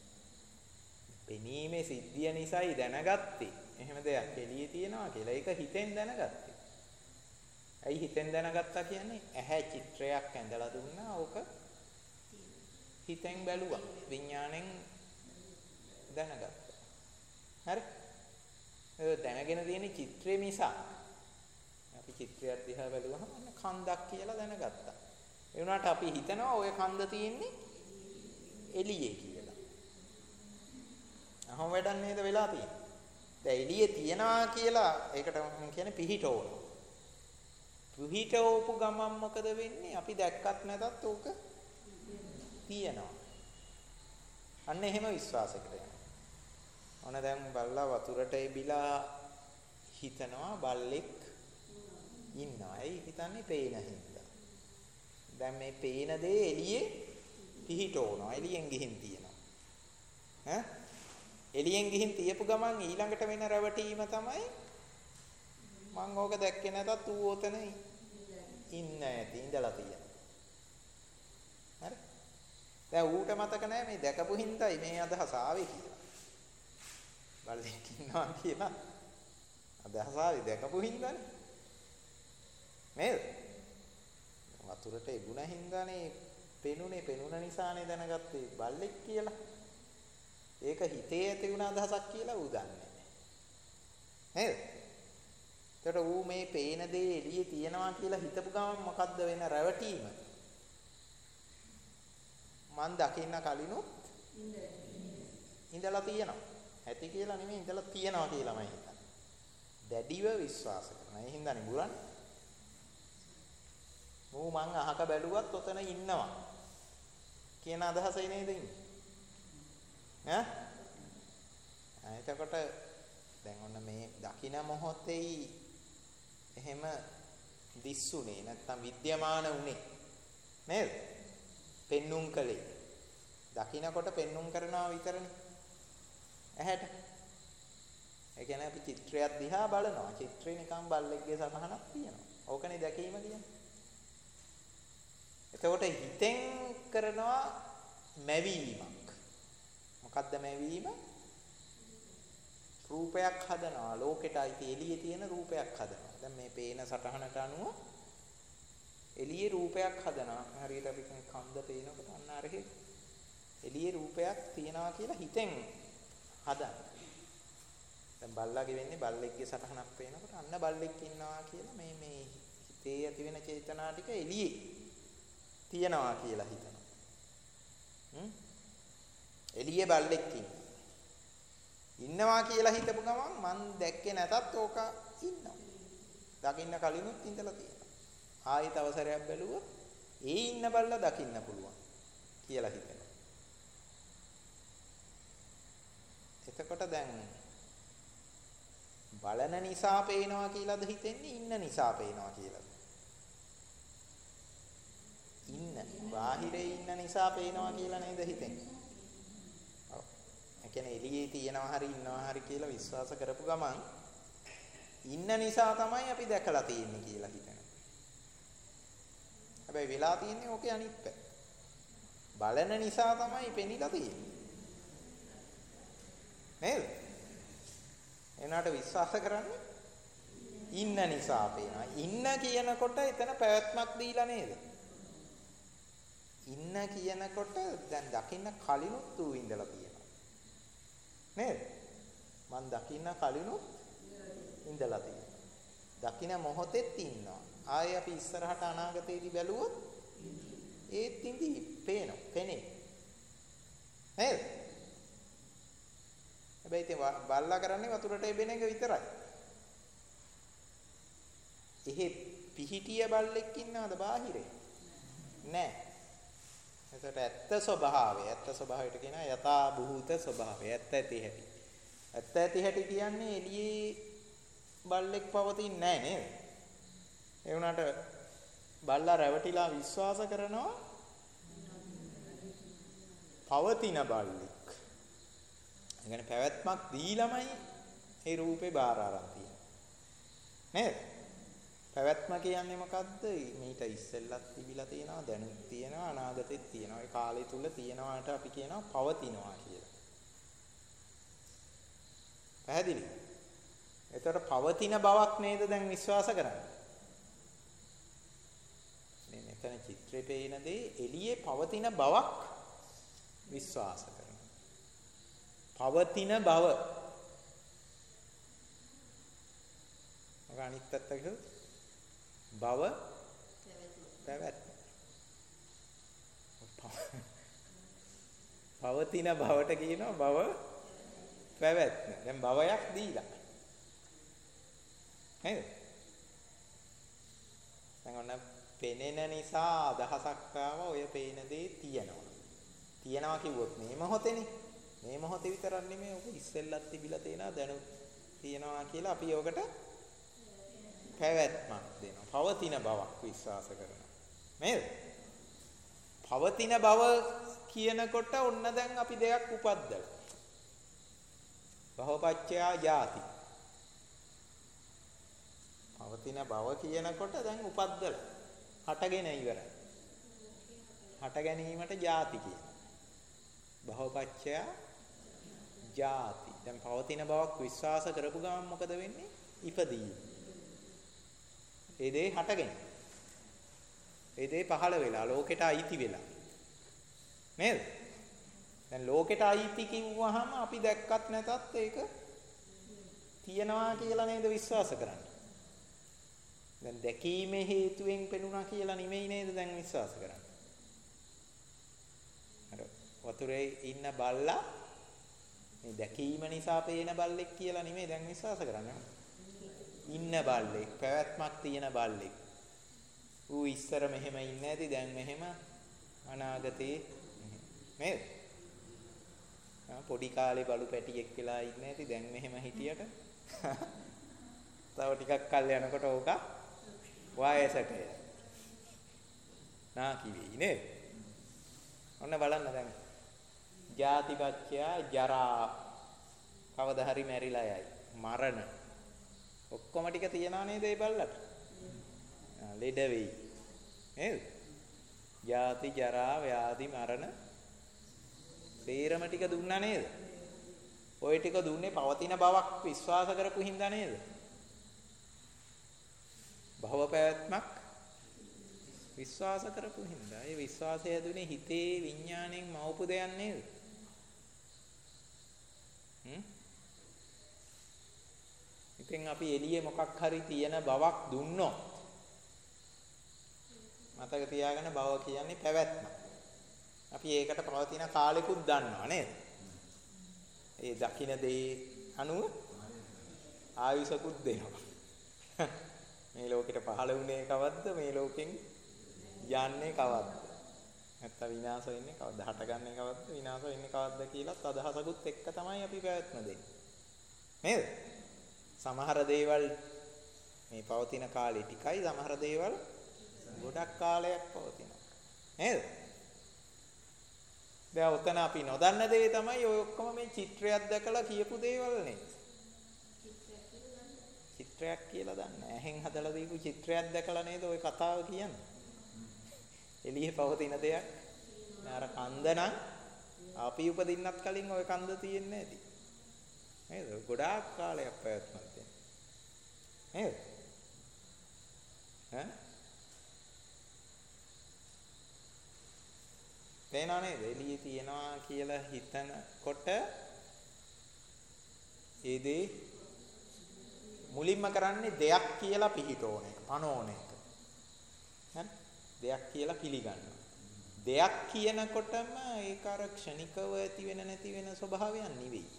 පෙනීමේ සිද්ධිය නිසායි දැනගත්තේ. එහෙම දෙයක් එළියේ තියනවා කියලා. ඒක හිතෙන් දැනගත්තේ. ඇයි හිතෙන් දැනගත්තා කියන්නේ? ඇහැ චිත්‍රයක් ඇඳලා දුන්නා. ඕක හිතෙන් බැලුවා. විඥාණයෙන් දැනගත්තා. හරි? ඒ දැනගෙන තියෙන චිත්‍රය නිසා අපි චිත්‍රයක් දිහා බැලුවහම කන්දක් කියලා දැනගත්තා. ඒ වුණාට අපි හිතනවා ওই කන්ද තියෙන්නේ එළියේ කියලා. අහම වැඩක් නේද වෙලා තියෙන්නේ. දැන් එළියේ තියනවා කියලා ඒකට මම කියන්නේ පිහිටෝන. පිහිටෝපු ගමන් මොකද වෙන්නේ? අපි දැක්කත් නැතත් ඕක තියනවා. අන්න එහෙම විශ්වාසයකට යනවා. ඔන්න දැන් බල්ලා වතුරට එබිලා හිතනවා බල්ලෙක් ඉන්නවා. ඒ හිතන්නේ පේන හින්දා. දැන් මේ පේන දේ එළියේ පිහිටෝනවා. එළියෙන් ගිහින් තියනවා. එළියෙන් ගිහින් තියපු ගමන් ඊළඟට වෙන රැවටීම තමයි මං ඕක දැක්කේ නැතත් ඌ ඔතන ඉන්න ඇති ඉඳලා තියෙනවා. හරි? දැන් ඌට මතක නැහැ මේ දැකපු හින්දායි මේ අදහස ආවේ කියලා. බල්ලෙක් ඉන්නවා කියලා අදහස ආවේ දැකපු හින්දානේ. නේද? වතුරට එබුණ හින්දානේ පෙනුන නිසානේ දැනගත්තේ බල්ලෙක් කියලා. ඒක හිතේ ඇති වුණ අදහසක් කියලා ඌ දන්නේ නැහැ. නේද? ඒතර ඌ මේ පේන දේ එළියේ තියනවා කියලා හිතපු ගමන් මොකද්ද වෙන රැවටීම? මන් දකින්න කලිනුත් ඉඳලා තියෙනවා. ඇති කියලා නෙමෙයි ඉඳලා තියෙනවා කියලාමයි හිතන්නේ. දැඩිව විශ්වාස කරනවා. ඒ හින්දානේ බුරන්නේ. ඌ මං අහක බැලුවත් ඔතන ඉන්නවා කියන අදහසයි නේද ඉන්නේ? එතකොට දැන් ඔන්න මේ දකින මොහොතේ එහෙම දිස්සුනේ නැත්තම් විද්‍යමාන උනේ නේද? පෙන්눔 කළේ. දකින්නකොට පෙන්눔 කරනවා විතරනේ. ඇහැට. ඒ කියන්නේ අපි චිත්‍රයක් දිහා බලනවා. චිත්‍රේ නිකන් බල්ලෙක්ගේ සටහනක් තියෙනවා. ඕකනේ දැකීම කියන්නේ. එතකොට හිතෙන් කරනවා මැවීමක්. මොකද්ද මැවීම? රූපයක් හදනවා. ලෝකෙට අයිති එළියේ තියෙන රූපයක් හදනවා. දැන් මේ පේන සටහනට අනුව එළියේ රූපයක් හදනවා. හරියට අපි කන්ද පේනකොට අන්න අර එළියේ රූපයක් තියනවා කියලා හිතෙන් හදනවා. දැන් බල්ලාගේ වෙන්නේ බල්ලෙක්ගේ සටහනක් පේනකොට අන්න බල්ලෙක් ඉන්නවා කියලා මේ හිතේ ඇති වෙන චේතනා ටික එළියේ තියනවා කියලා හිතනවා. එළියේ බල්ලෙක් ඉන්නවා කියලා හිතපු ගමන් මං දැක්කේ නැතත් ඕක ඉන්නවා. දකින්න කලිනුත් ඉඳලා තියෙනවා. ආයෙත් අවසරයක් බැලුවොත් ඒ ඉන්න බල්ලා දකින්න පුළුවන් කියලා හිතෙනවා. එතකොට දැන් බලන නිසා පේනවා කියලාද හිතෙන්නේ ඉන්න නිසා පේනවා කියලාද? බාහිරේ ඉන්න නිසා පේනවා කියලා නේද හිතෙන්නේ? ඔව්. ඒ කියන්නේ එළියේ තියෙනවා හරි ඉන්නවා හරි කියලා විශ්වාස කරපු ගමන් ඉන්න නිසා තමයි අපි දැකලා තියෙන්නේ කියලා හිතනවා. හැබැයි වෙලා තියෙන්නේ ඕකේ අනිත් පැත්ත. බලන නිසා තමයි පෙනිලා තියෙන්නේ. නේද? එනාට විශ්වාස කරන්න ඉන්න නිසා පේනවා. ඉන්න කියනකොට එතන පැවැත්මක් දීලා නේද? ඉන්න කියනකොට දැන් දකින්න කලිනුත් ඌ ඉඳලා තියෙනවා. නේද? මං දකින්න කලිනුත් ඉඳලා තියෙනවා. දකින්න මොහොතෙත් ඉන්නවා. ආයේ අපි ඉස්සරහට අනාගතයේදී බැලුවොත් ඒත් ඉඳි පේනවා. පෙනේ. නේද? හැබැයි ඉතින් බල්ලා කරන්නේ වතුරට එබෙන එක විතරයි. එහෙ පිහිටිය බල්ලෙක් ඉන්නවද බාහිරේ? නෑ. එතකොට ඇත්ත ස්වභාවයට කියනවා යථා භූත ස්වභාවය. ඇත්ත ඇති හැටි. ඇත්ත ඇති හැටි කියන්නේ එළියේ බල්ලෙක් පවතින්නේ නෑ නේද? ඒ වුණාට බල්ලා රැවටිලා විශ්වාස කරනවා පවතින බල්ලෙක්. ඒ කියන්නේ පැවැත්මක් දීලමයි ඒ රූපේ බාර අරන් තියෙන්නේ. නේද? පැවැත්ම කියන්නේ මොකද්ද? මේට ඉස්සෙල්ලත් තිබිලා තියෙනවා, දැනුත් තියෙනවා, අනාගතෙත් තියෙනවා. ඒ කාලය තුල තියෙනවාට අපි කියනවා පවතිනවා කියලා. පැහැදිලි? එතකොට පවතින බවක් නේද දැන් විශ්වාස කරන්නේ? මේ මෙතන චිත්‍රේ පේන දේ එළියේ පවතින බවක් විශ්වාස කරනවා. පවතින බව. අනිත් පැත්තට බව පැවැත්ම. පවතින බවට කියනවා බව පැවැත්ම. දැන් බවයක් දීලා. නේද? දැන් ඔන්න පෙනෙන නිසා අදහසක් ආවා ඔය පේන දේ තියෙනවා. තියෙනවා කිව්වොත් මේ මොහොතේනේ. මේ මොහොතේ විතරක් නෙමෙයි ඔක ඉස්සෙල්ලත් තිබිලා තියෙනවා දැනුත් තියෙනවා කියලා අපි යෝකට පැවැත්මක් දෙනවා. පවතින බවක් විශ්වාස කරනවා. නේද? පවතින බව කියනකොට ඔන්න දැන් අපි දෙයක් උපද්දලා. භවපච්චයා ජාති. පවතින බව කියනකොට දැන් උපද්දලා. හටගෙන ඉවරයි. හට ගැනීමට ජාති කියනවා. භවපච්චයා ජාති. දැන් පවතින බවක් විශ්වාස කරපු ගමන් මොකද වෙන්නේ? ඉපදී. ඒ දේ හටගෙන. ඒ දේ පහළ වෙලා ලෝකෙට අයිති වෙලා. නේද? දැන් ලෝකෙට අයිති කිව්වහම අපි දැක්කත් නැතත් ඒක තියනවා කියලා නේද විශ්වාස කරන්නේ. දැන් දැකීමේ හේතුවෙන් පෙනුණා කියලා නෙමෙයි නේද දැන් විශ්වාස කරන්නේ. අර වතුරේ ඉන්න බල්ලා මේ දැකීම නිසා පේන බල්ලෙක් කියලා නෙමෙයි දැන් විශ්වාස කරන්නේ. ඉන්න බල්ලෙක්, පැවැත්මක් තියෙන බල්ලෙක්. ඌ ඉස්සර මෙහෙම ඉන්නේ නැති දැන් මෙහෙම අනාගතේ නේද? පොඩි කාලේ බලු පැටියෙක් වෙලා ඉන්නේ නැති දැන් මෙහෙම හිටියට තව ටිකක් කල් යනකොට ඕක වයසට නාකි වෙයි නේද? ඔන්න බලන්න දැන් ජාතිපච්චයා ජරා කවදා හරි මැරිලා යයි. මරණ ඔක්කොම ටික තියනා නේද ඒ බල්ලට? ලෙඩ වෙයි. නේද? ජාති ජරා ව්‍යාධි මරණ සේරම ටික දුන්නා නේද? ওই ටික දුන්නේ පවතින බවක් විශ්වාස කරපු හින්දා නේද? භව පැවැත්මක් විශ්වාස කරපු හින්දා. ඒ විශ්වාසය දුන්නේ හිතේ විඥාණයෙන් මවපු දෙයක් නේද? ඉතින් අපි එළියේ මොකක් හරි තියෙන බවක් දුන්නොත් මතක තියාගන්න බව කියන්නේ පැවැත්ම. අපි ඒකට පවතින කාලෙකුත් දන්නවා නේද? ඒ දකින්න දේ අනුව ආයුෂකුත් දෙනවා. මේ ලෝකෙට පහළ වුණේ කවද්ද? මේ ලෝකෙන් යන්නේ කවද්ද? නැත්තම් විනාශ වෙන්නේ කවද්ද? හටගන්නේ කවද්ද? විනාශ වෙන්නේ කවද්ද කියලාත් අදහසකුත් එක්ක තමයි අපි පැවැත්ම දෙන්නේ. නේද? සමහර දේවල් මේ පවතින කාලේ ටිකයි, සමහර දේවල් ගොඩක් කාලයක් පවතිනවා. නේද? දැන් උතන අපි නොදන්න දේ තමයි ඔය ඔක්කොම මේ චිත්‍රයක් දැකලා කියපු දේවල් නේද? චිත්‍රයක් කියලා දන්න. ඇහෙන් හදලා දීපු චිත්‍රයක් දැකලා නේද ඔය කතාව කියන්නේ? එළියේ පවතින දෙයක් අර කන්ද නම් අපි උපදින්නත් කලින් ওই කන්ද තියෙන්නේ නැති. නේද? ගොඩාක් කාලයක් පැවැත්මක් තියෙන. නේද? ඈ? තේනා නේද? එළියේ තියනවා කියලා හිතනකොට ඒ දේ මුලින්ම කරන්නේ දෙයක් කියලා පිහිටෝන එක, පනෝන එක. හරි? දෙයක් කියලා පිළිගන්නවා. දෙයක් කියනකොටම ඒක අර ක්ෂණිකව ඇති වෙන නැති වෙන ස්වභාවයක් නෙවෙයි.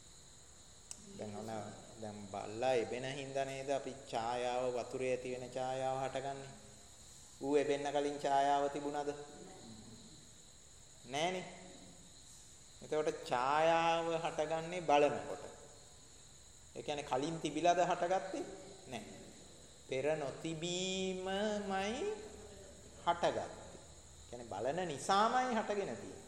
දැන් බල්ලා එබෙන හින්දා නේද අපි ඡායාව වතුරේ ඇති වෙන ඡායාව හටගන්නේ. ඌ එබෙන්න කලින් ඡායාව තිබුණාද? නෑනේ. එතකොට ඡායාව හටගන්නේ බලනකොට. ඒ කියන්නේ කලින් තිබිලාද හටගත්තේ? නෑ. පෙර නොතිබීමමයි හටගත්තේ. කියන්නේ බලන නිසාමයි හටගෙන තියෙන්නේ.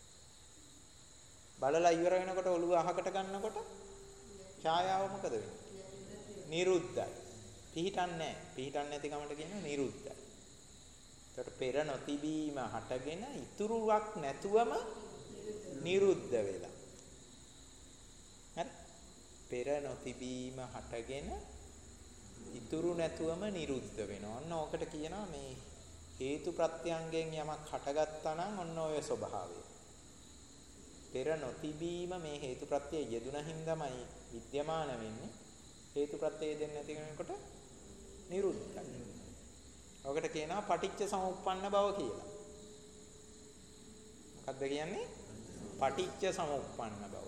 බලලා ඉවර වෙනකොට ඔළුව අහකට ගන්නකොට ඡායාව මොකද වෙන්නේ? නිරුද්ධයි. පිහිටන්නේ නැහැ. පිහිටන්නේ නැති කමට කියනවා නිරුද්ධයි. ඒකට පෙර නොතිබීම හටගෙන ඉතුරුවක් නැතුවම නිරුද්ධ වෙලා. හරි? පෙර නොතිබීම හටගෙන ඉතුරු නැතුවම නිරුද්ධ වෙනවා. ඔන්න ඕකට කියනවා මේ හේතු ප්‍රත්‍යංගයෙන් යමක් හටගත්තා නම් ඔන්න ඔය ස්වභාවය. පෙර නොතිබීම මේ හේතු ප්‍රත්‍යය යෙදුන හින්දාමයි විද්‍යමාන වෙන්නේ. හේතු ප්‍රත්‍යය දෙන්නේ නැති කෙනෙකුට නිරුද්ධයි. ඔකට කියනවා පටිච්ච සමුප්පන්න බව කියලා. මොකක්ද කියන්නේ? පටිච්ච සමුප්පන්න බව.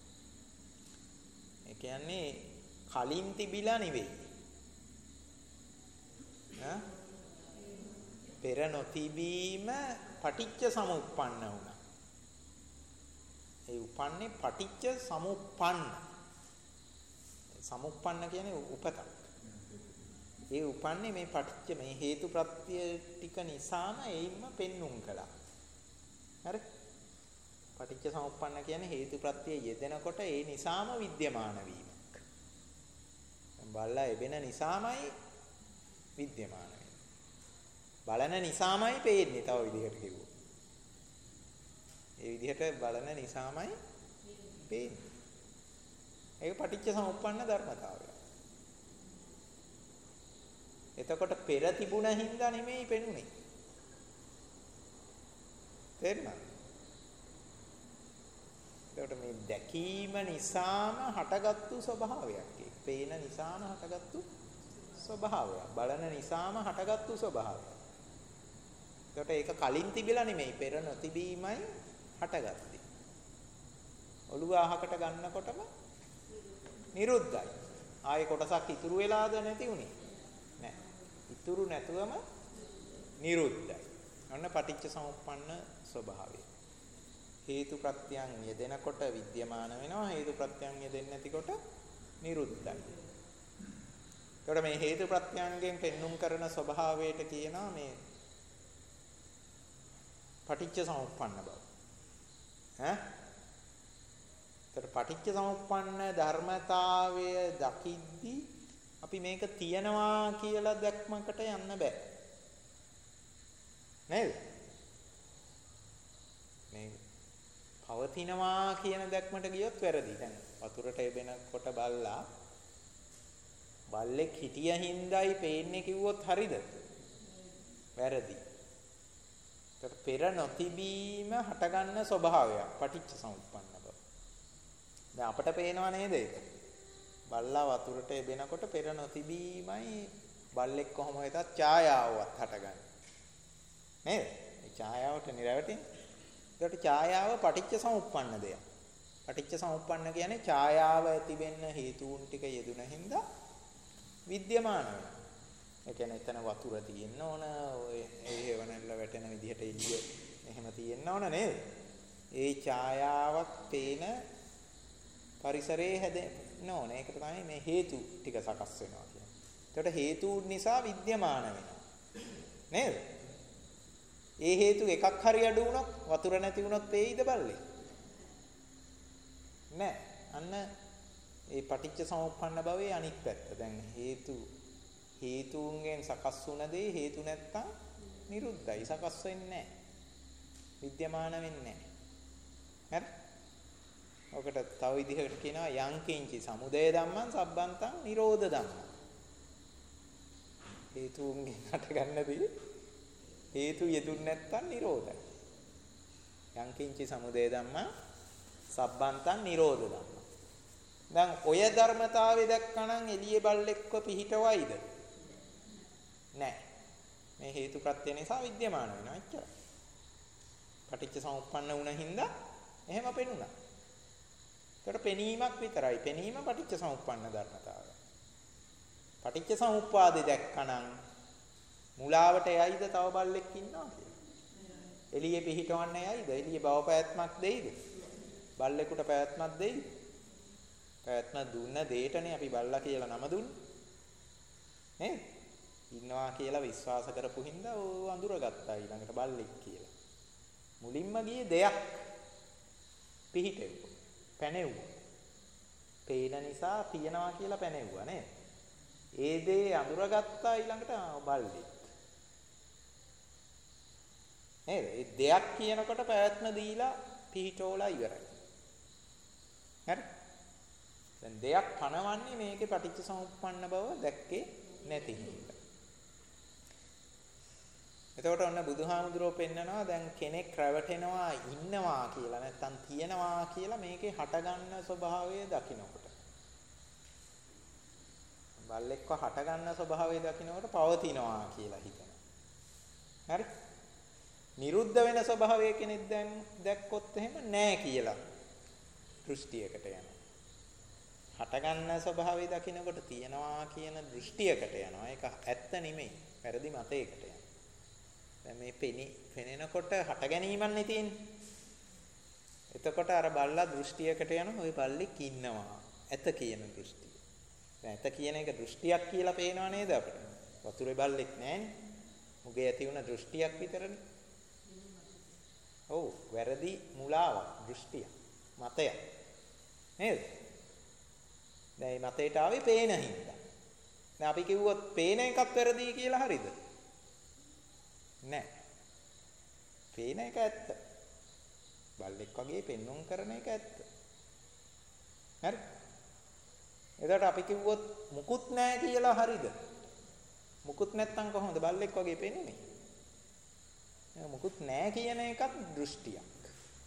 ඒ කියන්නේ කලින් තිබිලා නෙවෙයි. පෙර නොතිබීම පටිච්ච සමුප්පන්න වුණා. ඒ උපන්නේ පටිච්ච සමුප්පන්න. සමුප්පන්න කියන්නේ උපතක්. ඒ උපන්නේ මේ පටිච්ච මේ හේතු ප්‍රත්‍ය ටික නිසාම ඒින්ම පෙන්눔 කළා. හරි? පටිච්ච සමුප්පන්න කියන්නේ හේතු ප්‍රත්‍ය යෙදෙනකොට ඒ නිසාම විද්‍යමාන වීමක්. බලලා එබෙන නිසාමයි විද්‍යමාන වෙන්නේ. බලන නිසාමයි පේන්නේ. තව විදිහට කිව්වොත්. ඒ විදිහට බලන නිසාමයි පේන්නේ. ඒක පටිච්ච සමුප්පන්න ධර්මතාවය. එතකොට පෙර තිබුණ හින්දා නෙමෙයි පෙනුනේ. තේරුණාද? එතකොට මේ දැකීම නිසාම හටගත්තු ස්වභාවයක්. ඒක පේන නිසාම හටගත්තු ස්වභාවයක්. බලන නිසාම හටගත්තු ස්වභාවයක්. එතකොට ඒක කලින් තිබිලා නෙමෙයි පෙර නොතිබීමයි හටගත්තේ. ඔළුව අහකට ගන්නකොටම නිරුද්ධයි. ආයේ කොටසක් ඉතුරු වෙලාද නැති උනේ? නැහැ. ඉතුරු නැතුවම නිරුද්ධයි. අන්න පටිච්ච සමුප්පන්න ස්වභාවය. හේතු ප්‍රත්‍යයන් යෙදෙනකොට විද්‍යමාන වෙනවා. හේතු ප්‍රත්‍යයන් යෙදෙන්නේ නැතිකොට නිරුද්ධයි. එතකොට මේ හේතු ප්‍රත්‍යයන්ගෙන් පෙන්눔 කරන ස්වභාවයට කියනවා මේ පටිච්ච සමුප්පන්න බව. එතකොට පටිච්ච සමුප්පන්න ධර්මතාවය දකිද්දී අපි මේක තියනවා කියලා දැක්මකට යන්න බෑ. නේද? මේ පවතිනවා කියන දැක්මට ගියොත් වැරදි. දැන් වතුරට එබෙනකොට බල්ලා බල්ලෙක් හිටිය හින්දායි පේන්නේ කිව්වොත් හරිද? වැරදි. ඒකට පෙර නොතිබීම හටගන්න ස්වභාවයක් පටිච්ච සමුප්පන්න බව. දැන් අපට පේනව නේද ඒක? බල්ලා වතුරට එබෙනකොට පෙර නොතිබීමයි බල්ලෙක් කොහොම වෙතත් ඡායාවවත් හටගන්නේ. නේද? මේ ඡායාවට නිරවටින්නේ. ඒකට ඡායාව පටිච්ච සමුප්පන්න දෙයක්. පටිච්ච සමුප්පන්න කියන්නේ ඡායාව ඇති වෙන්න හේතුන් ටික යෙදුන හින්දා විද්‍යමාන වෙනවා. ඒ කියන්නේ එතන වතුර තියෙන්න ඕන, ඔය ඒ හේවණල්ල වැටෙන විදිහට එළිය එහෙම තියෙන්න ඕන නේද? ඒ ඡායාවක් පේන පරිසරයේ හැදෙන්න ඕන. ඒකට තමයි මේ හේතු ටික සකස් වෙනවා කියන්නේ. ඒකට හේතුන් නිසා විද්‍යමාන වෙනවා. නේද? ඒ හේතු එකක් හරි අඩු වුණොත් වතුර නැති වුණොත් පේයිද බල්ලේ? නෑ. අන්න ඒ පටිච්ච සමුප්පන්න භවයේ අනිත් පැත්ත. දැන් හේතුන්ගෙන් සකස් වුණ දේ හේතු නැත්තම් නිරුද්ධයි. සකස් වෙන්නේ නෑ. විද්‍යමාන වෙන්නේ නැහැ. හරි? ඔකට තව විදිහකට කියනවා යංකින්චි සමුදය ධම්මං සබ්බන්තං නිරෝධ ධම්මං. හේතුන්ගෙන් හටගන්නදී හේතු යෙදුන්නේ නැත්තම් නිරෝධයි. යංකින්චි සමුදය ධම්මං සබ්බන්තං නිරෝධ ධම්මං. දැන් ඔය ධර්මතාවය දැක්කනම් එළියේ බල්ලෙක්ව පිහිටවයිද? නැහැ. මේ හේතු ප්‍රත්‍ය නිසා විද්‍යමාන වෙනවා එච්චරයි. පටිච්ච සමුප්පන්න වුණ හින්දා එහෙම පෙනුණා. ඒකට පෙනීමක් විතරයි. පෙනීම පටිච්ච සමුප්පන්න ධර්මතාවය. පටිච්ච සමුප්පාදේ දැක්කනම් මුලාවට යයිද තව බල්ලෙක් ඉන්නවා කියලා. එළියේ පිහිටවන්න යයිද? එළියේ බව පැවැත්මක් දෙයිද? බල්ලෙකුට පැවැත්මක් දෙයිද? පැවැත්ම දුන්න දෙයටනේ අපි බල්ලා කියලා නම දුන්නේ. නේද? ඉන්නවා කියලා විශ්වාස කරපු හින්දා ඕ අඳුරගත්තා ඊළඟට බල්ලෙක් කියලා. මුලින්ම ගියේ දෙයක් පිහිටෙව්වා. පැනෙව්වා. පේන නිසා තියනවා කියලා පැනෙව්වා නේද? ඒ දේ අඳුරගත්තා ඊළඟට බල්ලෙක්. නේද? ඒ දෙයක් කියනකොට පැවැත්ම දීලා පිහිටෝලා ඉවරයි. හරි? දැන් දෙයක් පනවන්නේ මේකේ පටිච්ච සමුප්පන්න බව දැක්කේ නැති හින්දා. එතකොට ඔන්න බුදුහාමුදුරුවෝ පෙන්නනවා දැන් කෙනෙක් රැවටෙනවා ඉන්නවා කියලා නැත්තම් තියනවා කියලා මේකේ හටගන්න ස්වභාවය දකින්නකොට. බල්ලෙක්ව හටගන්න ස්වභාවය දකින්නකොට පවතිනවා කියලා හිතනවා. හරි? නිරුද්ධ වෙන ස්වභාවය කෙනෙක් දැන් දැක්කොත් එහෙම නැහැ කියලා දෘෂ්ටියකට යනවා. හටගන්න ස්වභාවය දකින්නකොට තියනවා කියන දෘෂ්ටියකට යනවා. ඒක ඇත්ත නෙමෙයි. වැරදි මතයකට යනවා. දැන් මේ පෙනෙනකොට හට ගැනීමන්නේ තියෙන්නේ. එතකොට අර බල්ලා දෘෂ්ටියකට යන ওই බල්ලෙක් ඉන්නවා. ඇත කියන දෘෂ්ටිය. දැන් ඇත කියන එක දෘෂ්ටියක් කියලා පේනව නේද අපිට? වතුරේ බල්ලෙක් නැහැනේ. මුගේ ඇති වුණ දෘෂ්ටියක් විතරනේ. ඔව් වැරදි මුලාවක් දෘෂ්ටිය. මතය. නේද? දැන් මේ මතයට ආවේ පේන හින්දා. දැන් අපි කිව්වොත් පේන එකක් වැරදි කියලා හරියද? නෑ. පේන එක ඇත්ත. බල්ලෙක් වගේ පෙන්눔 කරන එක ඇත්ත. හරි? එතකොට අපි කිව්වොත් මුකුත් නෑ කියලා හරියද? මුකුත් නැත්තම් කොහොමද බල්ලෙක් වගේ පෙනෙන්නේ? මුකුත් නෑ කියන එකත් දෘෂ්ටියක්.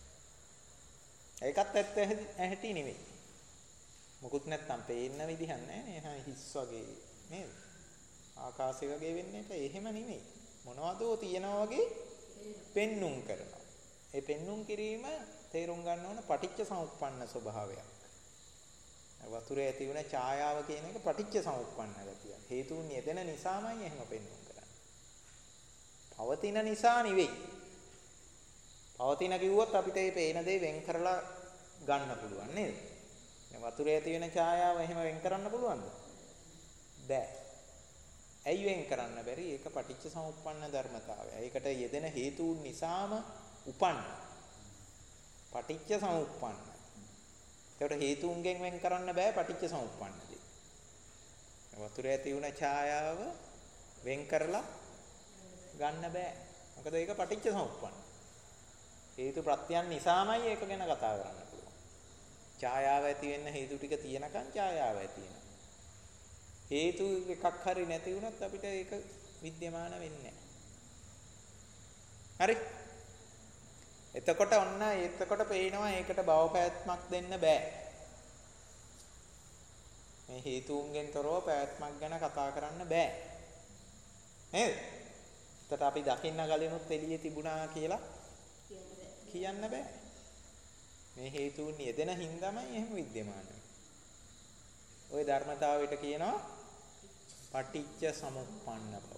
ඒකත් ඇත්ත ඇහැටි නෙවෙයි. මුකුත් නැත්තම් පේන්න විදිහක් නෑ නේ. හිස් වගේ නේද? ආකාශය වගේ වෙන්නේ නැහැ. එහෙම නෙමෙයි. මොනවදෝ තියනවා වගේ පෙන්눔 කරනවා. ඒ පෙන්눔 කිරීම තේරුම් ගන්න ඕන පටිච්ච සමුප්පන්න ස්වභාවයක්. වතුරේ ඇති වෙන ඡායාව කියන එක පටිච්ච සමුප්පන්න ගතිය. හේතුන් යෙදෙන නිසාමයි එහෙම පෙන්눔 කරන්නේ. පවතින නිසා නෙවෙයි. පවතින කිව්වොත් අපිට මේ පේන දේ වෙන් කරලා ගන්න පුළුවන් නේද? දැන් වතුරේ ඇති වෙන ඡායාව එහෙම වෙන් කරන්න පුළුවන්ද? බෑ. ඇයි වෙන් කරන්න බැරි? ඒක පටිච්ච සමුප්පන්න ධර්මතාවය. ඒකට යෙදෙන හේතුන් නිසාම උපන්න. පටිච්ච සමුප්පන්න. ඒකට හේතුන්ගෙන් වෙන් කරන්න බෑ පටිච්ච සමුප්පන්නදී. වතුරේ ඇති වුණ ඡායාව වෙන් කරලා ගන්න බෑ. මොකද ඒක පටිච්ච සමුප්පන්න. හේතු ප්‍රත්‍යයන් නිසාමයි ඒක ගැන කතා කරන්න පුළුවන්. ඡායාව ඇති වෙන්න හේතු ටික තියෙනකන් ඡායාව ඇති වෙනවා. හේතු එකක් හරි නැති වුණොත් අපිට ඒක විද්‍යමාන වෙන්නේ නැහැ. හරි? එතකොට පේනවා ඒකට භව පැවැත්මක් දෙන්න බෑ. මේ හේතුන්ගෙන් තොරව පැවැත්මක් ගැන කතා කරන්න බෑ. නේද? එතකොට අපි දකින්න ගලිනුත් එළියේ තිබුණා කියලා කියන්න බෑ. මේ හේතුන් යෙදෙන හින්දාමයි එහෙම විද්‍යමාන වෙන්නේ. ওই ධර්මතාවයට කියනවා පටිච්ච සමුප්පන්න බව.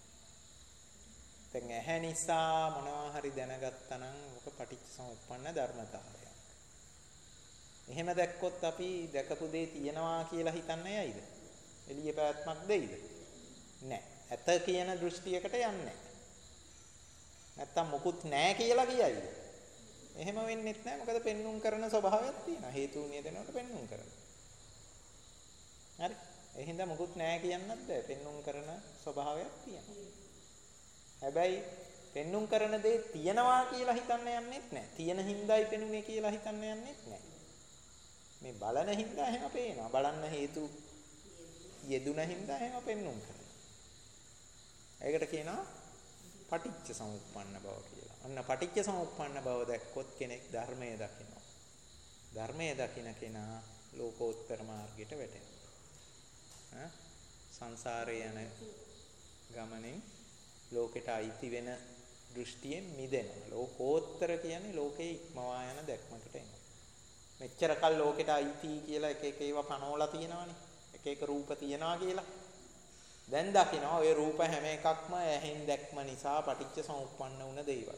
දැන් ඇහැ නිසා මොනවා හරි දැනගත්තා නම් ඔක පටිච්ච සමුප්පන්න ධර්මතාවයක්. එහෙම දැක්කොත් අපි දැකපු දේ තියනවා කියලා හිතන්නේ ඇයිද? එළිය පැවැත්මක් දෙයිද? නැහැ. ඇත කියන දෘෂ්ටියකට යන්නේ නැහැ. නැත්තම් මොකුත් නැහැ කියලා කියයිද? එහෙම වෙන්නෙත් නැහැ. මොකද පෙන්눔 කරන ස්වභාවයක් තියෙනවා. හේතුන් නියදෙනකොට පෙන්눔 කරනවා. හරි? ඒ හින්දා මොකුත් නැහැ කියන්නත් බෑ. පෙන්눔 කරන ස්වභාවයක් තියෙනවා. හැබැයි පෙන්눔 කරන දේ තියනවා කියලා හිතන්න යන්නෙත් නැහැ. තියෙන හින්දායි පෙනුනේ කියලා හිතන්න යන්නෙත් නැහැ. මේ බලන හින්දා එහෙම පේනවා. බලන්න හේතු යෙදුන හින්දා එහෙම පෙන්눔 කරනවා. ඒකට කියනවා පටිච්ච සමුප්පන්න බව කියලා. අන්න පටිච්ච සමුප්පන්න බව දැක්කොත් කෙනෙක් ධර්මයේ දකිනවා. ධර්මයේ දකින කෙනා ලෝකෝත්තර මාර්ගයට වැටෙනවා. සංසාරේ යන ගමනේ ලෝකෙට අයිති වෙන දෘෂ්ටියෙන් මිදෙනවා. ලෝකෝත්තර කියන්නේ ලෝකේ ඉක්මවා යන දැක්මකට එනවා. මෙච්චර කල් ලෝකෙට අයිති කියලා එක එක ඒවා පනෝලා තියෙනවානේ. එක එක රූප තියනවා කියලා. දැන් දකිනවා ওই රූප හැම එකක්ම ඇහෙන් දැක්ම නිසා පටිච්ච සමුප්පන්න වුණ දේවල්.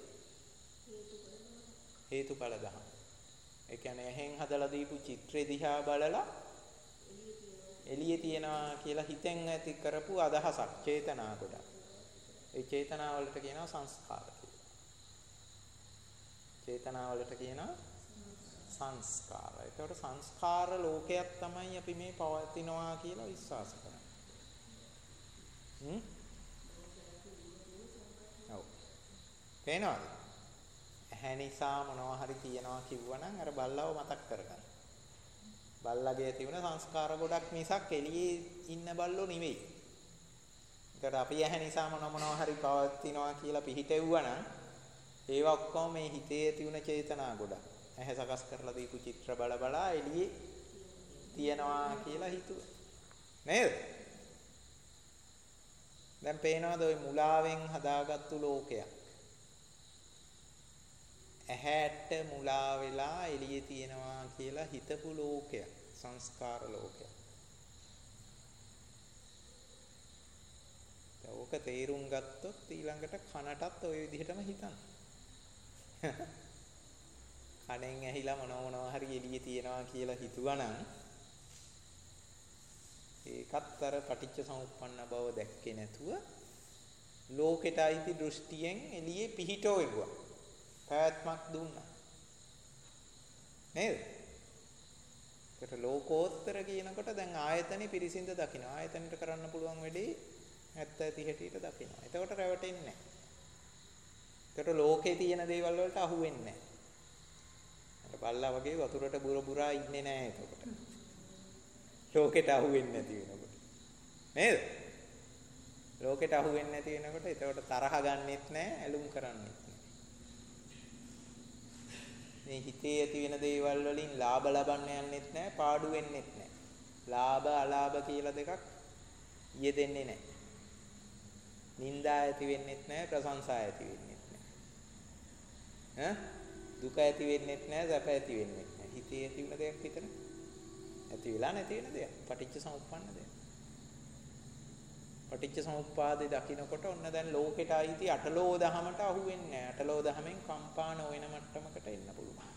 හේතුඵල දහම. ඒ කියන්නේ ඇහෙන් හදලා දීපු චිත්‍රය දිහා බලලා එළියේ තියනවා කියලා හිතෙන් ඇති කරපු අදහසක් චේතනා ගොඩක්. ඒ චේතනා වලට කියනවා සංස්කාර කියලා. චේතනා වලට කියනවා සංස්කාර. ඒකට සංස්කාර ලෝකයක් තමයි අපි මේ පවතිනවා කියලා විශ්වාස කරන්නේ. ඔව්. පේනවද? ඇහැ නිසා මොනවා හරි තියනවා කිව්වනම් අර බල්ලව මතක් කරගන්න. බල්ලගේ තිබුණ සංස්කාර ගොඩක් මිසක් එළියේ ඉන්න බල්ලෝ නෙවෙයි. ඒකට අපි ඇහැ නිසා මොනවා හරි පවතිනවා කියලා පිහිටෙව්වා නම් ඒවා ඔක්කොම මේ හිතේ තිබුණ චේතනා ගොඩක්. ඇහැ සකස් කරලා දීපු චිත්‍ර බලා එළියේ තියනවා කියලා හිතුවා. නේද? දැන් පේනවද ওই මුලාවෙන් හදාගත්තු ලෝකයක්? ඇහැට මුලා වෙලා එළියේ තියනවා කියලා හිතපු ලෝකයක්. සංස්කාර ලෝකයක්. ඕක තේරුම් ගත්තොත් ඊළඟට කනටත් ওই විදිහටම හිතන්න. කණෙන් ඇහිලා මොනවා හරි එළියේ තියනවා කියලා හිතුවනම් ඒකත් අර පටිච්ච සමුප්පන්න බව දැක්කේ නැතුව ලෝකෙට අයිති දෘෂ්ටියෙන් එළියේ පිහිටවෙවුවා. පැවැත්මක් දුන්නා. නේද? ඒකට ලෝකෝත්තර කියනකොට දැන් ආයතනෙ පිරිසිඳ දකින්න. ආයතනෙට කරන්න පුළුවන් වැඩේ 70 30ට දකින්න. එතකොට රැවටෙන්නේ නැහැ. ඒකට ලෝකේ තියෙන දේවල් වලට අහු වෙන්නේ නැහැ. අර බල්ලා වගේ වතුරට බුරා ඉන්නේ නැහැ එතකොට. ලෝකෙට අහු වෙන්නේ නැති වෙනකොට. නේද? ලෝකෙට අහු වෙන්නේ නැති වෙනකොට එතකොට තරහ ගන්නෙත් නැහැ, ඇලුම් කරන්නෙත් නැහැ. මේ හිතේ ඇති වෙන දේවල් වලින් ලාභ ලබන්න යන්නෙත් නැහැ, පාඩු වෙන්නෙත් නැහැ. ලාභ අලාභ කියලා දෙකක් යෙදෙන්නේ නැහැ. නිന്ദා ඇති වෙන්නෙත් නැහැ, ප්‍රශංසා ඇති වෙන්නෙත් නැහැ. දුක ඇති වෙන්නෙත් නැහැ, සැප ඇති වෙන්නෙත් නැහැ. හිතේ ඇති වෙන දෙයක් විතර ඇති වෙලා නැති වෙන දෙයක්. පටිච්ච සමුප්පන්න දෙයක්. පටිච්ච සමුප්පාදේ දකින්නකොට ඔන්න දැන් ලෝකෙට ආйти අටලෝ දහමට අහු වෙන්නේ නැහැ. අටලෝ දහමෙන් කම්පා නොවන මට්ටමකට එන්න පුළුවන්.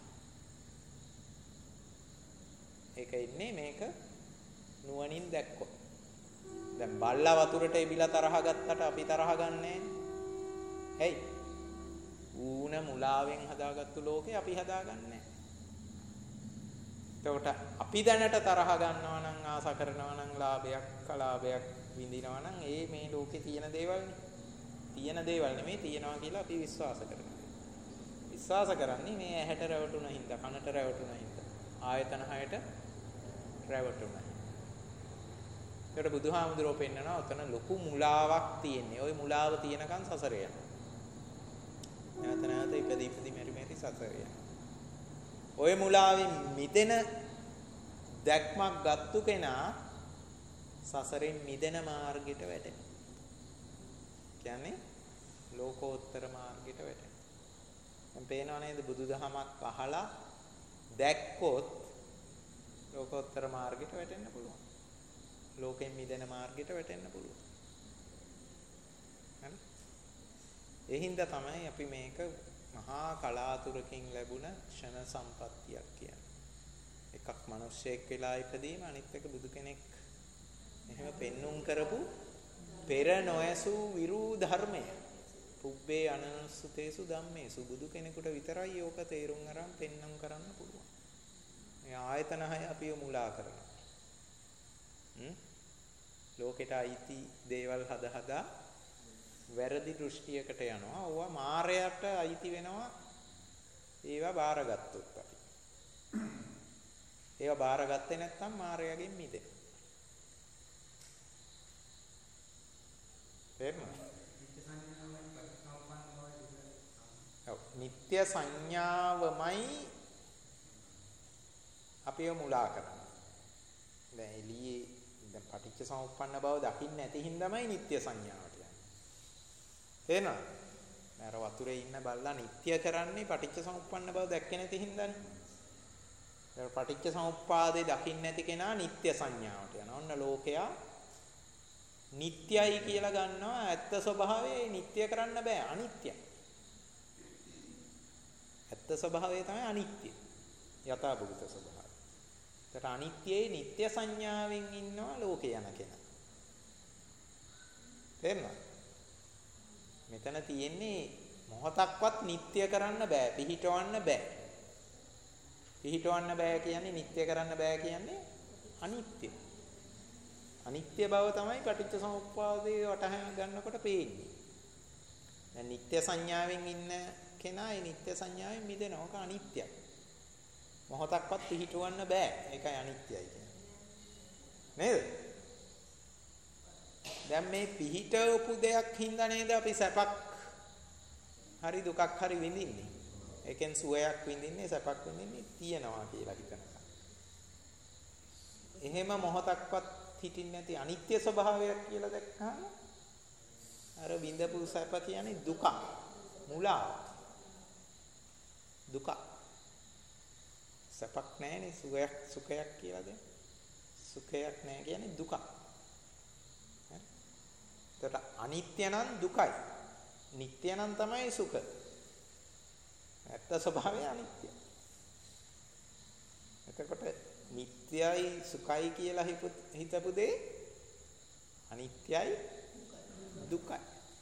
ඒක ඉන්නේ මේක නුවණින් දැක්කොත්. දැන් බල්ලා වතුරට එබිලා තරහ ගත්තට අපි තරහ ගන්නෑ. හේයි. ඌන මුලාවෙන් හදාගත්තු ලෝකේ අපි හදාගන්නේ. එතකොට අපි දැනට තරහ ගන්නවා නම් ආස කරනවා නම් ලාභයක් කලාභයක් විඳිනවා නම් ඒ මේ ලෝකේ තියෙන දේවල්නේ. තියෙන දේවල් නෙමෙයි තියනවා කියලා අපි විශ්වාස කරනවා. විශ්වාස කරන්නේ මේ ඇහැට රැවටුණ හින්දා, කනට රැවටුණ හින්දා, ආයතන හයට රැවටුණා. ඒකට බුදුහාමුදුරුවෝ පෙන්නනවා ඔතන ලොකු මුලාවක් තියෙන්නේ. ওই මුලාව තියෙනකන් සසරේ යනවා. නැවත ඉපදී මෙරි සසරේ යනවා. ওই මුලාවෙන් මිදෙන දැක්මක් ගත්තු කෙනා සසරෙන් මිදෙන මාර්ගයට වැටෙනවා. කියන්නේ ලෝකෝත්තර මාර්ගයට වැටෙනවා. දැන් පේනව නේද බුදුදහමක් අහලා දැක්කොත් ලෝකෝත්තර මාර්ගයට වැටෙන්න පුළුවන්. ලෝකෙන් මිදෙන මාර්ගයට වැටෙන්න පුළුවන්. හරි? ඒ හින්දා තමයි අපි මේක මහා කලාතුරකින් ලැබුණ ක්ෂණ සම්පත්තියක් කියන්නේ. එකක් මිනිස්සෙක් වෙලා ඉපදීම, අනිත් එක බුදු කෙනෙක් එහෙම පෙන්눔 කරපු පෙර නොයසූ විරූ ධර්මය. පුබ්බේ අනනුස්සතේසු ධම්මේසු. බුදු කෙනෙකුට විතරයි ඕක තේරුම් අරන් පෙන්눔 කරන්න පුළුවන්. මේ ආයතන හය අපිව මුලා කරනවා. ලෝකෙට අයිති දේවල් හදා වැරදි දෘෂ්ටියකට යනවා. ඕවා මායයට අයිති වෙනවා. ඒවා බාරගත්තොත් අපි. ඒවා බාරගත්තේ නැත්නම් මායයෙන් මිදෙනවා. තේරුණාද? නිත්‍ය සංඥාවමයි අපිව මුලා කරන්නේ. දැන් එළියේ දැන් පටිච්ච සමුප්පන්න බව දකින්න නැති හින්දාමයි නිත්‍ය සංඥාවට යන්නේ. තේරෙනවද? අර වතුරේ ඉන්න බල්ලා නිත්‍ය කරන්නේ පටිච්ච සමුප්පන්න බව දැක්කේ නැති හින්දානේ. දැන් පටිච්ච සමුප්පාදේ දකින්න නැති කෙනා නිත්‍ය සංඥාවට යනවා. ඔන්න ලෝකයා නිත්‍යයි කියලා ගන්නවා. ඇත්ත ස්වභාවය නිත්‍ය කරන්න බෑ, අනිත්‍යයි. ඇත්ත ස්වභාවය තමයි අනිත්‍ය. යථා භූත ස්වභාවය. ඒකට අනිත්‍යයේ නිත්‍ය සංඥාවෙන් ඉන්නවා ලෝකේ යන කෙනා. තේරුණාද? මෙතන තියෙන්නේ මොහොතක්වත් නිත්‍ය කරන්න බෑ, පිහිටවන්න බෑ. පිහිටවන්න බෑ කියන්නේ නිත්‍ය කරන්න බෑ කියන්නේ අනිත්‍ය. අනිත්‍ය බව තමයි පටිච්ච සමුප්පාදේ වටහා ගන්නකොට පේන්නේ. දැන් නිත්‍ය සංඥාවෙන් ඉන්න කෙනා ඒ නිත්‍ය සංඥාවෙන් මිදෙනවා. ඒක අනිත්‍යයි. මොහොතක්වත් පිහිටවන්න බෑ. ඒකයි අනිත්‍යයි කියන්නේ. නේද? දැන් මේ පිහිටවපු දෙයක් හින්දා නේද අපි සැපක් හරි දුකක් හරි විඳින්නේ. ඒකෙන් සුවයක් විඳින්නේ, සැපක් විඳින්නේ තියනවා කියලා හිතනවා. එහෙම මොහොතක්වත් හිටින්නේ නැති අනිත්‍ය ස්වභාවයක් කියලා දැක්කම අර විඳපු සැප කියන්නේ දුක, මුලා. දුක. සැපක් නැහැනේ, සුඛයක් කියලා දෙන්න. සුඛයක් නැහැ කියන්නේ දුක. එතකොට අනිත්‍ය නම් දුකයි. නිට්ටය නම් තමයි සුඛ. ඇත්ත ස්වභාවය අනිත්‍යයි. එතකොට නිට්ටයයි සුඛයි කියලා හිතපු දේ අනිත්‍යයි දුකයි.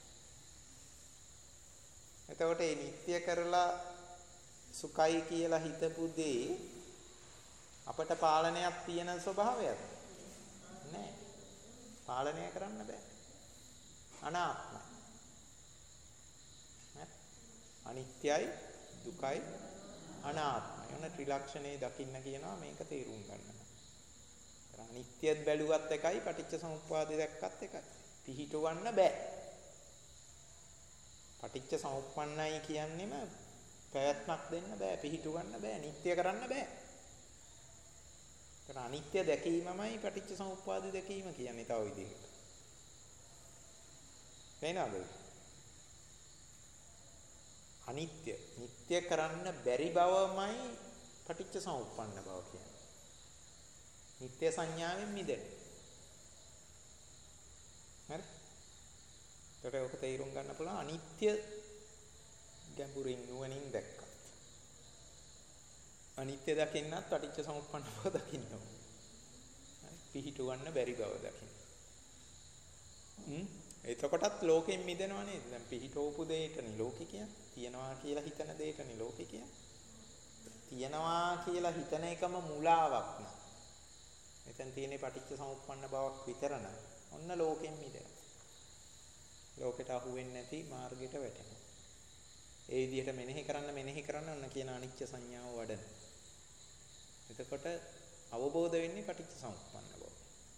එතකොට මේ නිට්ටය කරලා සුඛයි කියලා හිතපු දේ අපට පාලනයක් තියෙන ස්වභාවයක් නෑ. පාලනය කරන්න බෑ. අනාත්මයි. අනිත්‍යයි දුකයි අනාත්මයි. යන ත්‍රිලක්ෂණේ දකින්න කියනවා මේක තේරුම් ගන්න. අනිත්‍යත් බැලුවත් එකයි පටිච්ච සමුප්පාදේ දැක්කත් එකයි. පිහිටවන්න බෑ. පටිච්ච සමුප්පන්නයි කියන්නේම පැවැත්මක් දෙන්න බෑ, පිහිටවන්න බෑ, නිට්ටය කරන්න බෑ. ඒතර අනිත්‍ය දැකීමමයි පටිච්ච සමුප්පාදේ දැකීම කියන්නේ තව විදිහකට. වෙනවද? අනිත්‍ය නිට්ටය කරන්න බැරි බවමයි පටිච්ච සමුප්පන්න බව කියන්නේ. නිට්ටය සංඥාවෙන් මිදෙන්න. හරි? ඒකට ඔක තේරුම් ගන්න පුළුවන් අනිත්‍ය ගැඹුරින් නුවණින් දැක්කත්. අනිත්‍ය දකින්නත් පටිච්ච සමුප්පන්න බව දකින්න ඕනේ. හරි? පිහිටවන්න බැරි බව දකින්න. එතකොටත් ලෝකෙන් මිදෙනව නේද? දැන් පිහිටවපු දෙයටනේ ලෝකෙ කියන්නේ. තියනවා කියලා හිතන දෙයටනේ ලෝකෙ කියන්නේ. තියනවා කියලා හිතන එකම මුලාවක් න ะ. මෙතන තියෙන්නේ පටිච්ච සමුප්පන්න බවක් විතර නෑ. ඔන්න ලෝකෙන් මිදෙනවා. ලෝකෙට අහු වෙන්නේ නැති මාර්ගයට වැටෙනවා. ඒ විදිහට මෙනෙහි කරන්න ඔන්න කියන අනිච්ච සංඥාව වඩන. එතකොට අවබෝධ වෙන්නේ පටිච්ච සමුප්පන්න බව.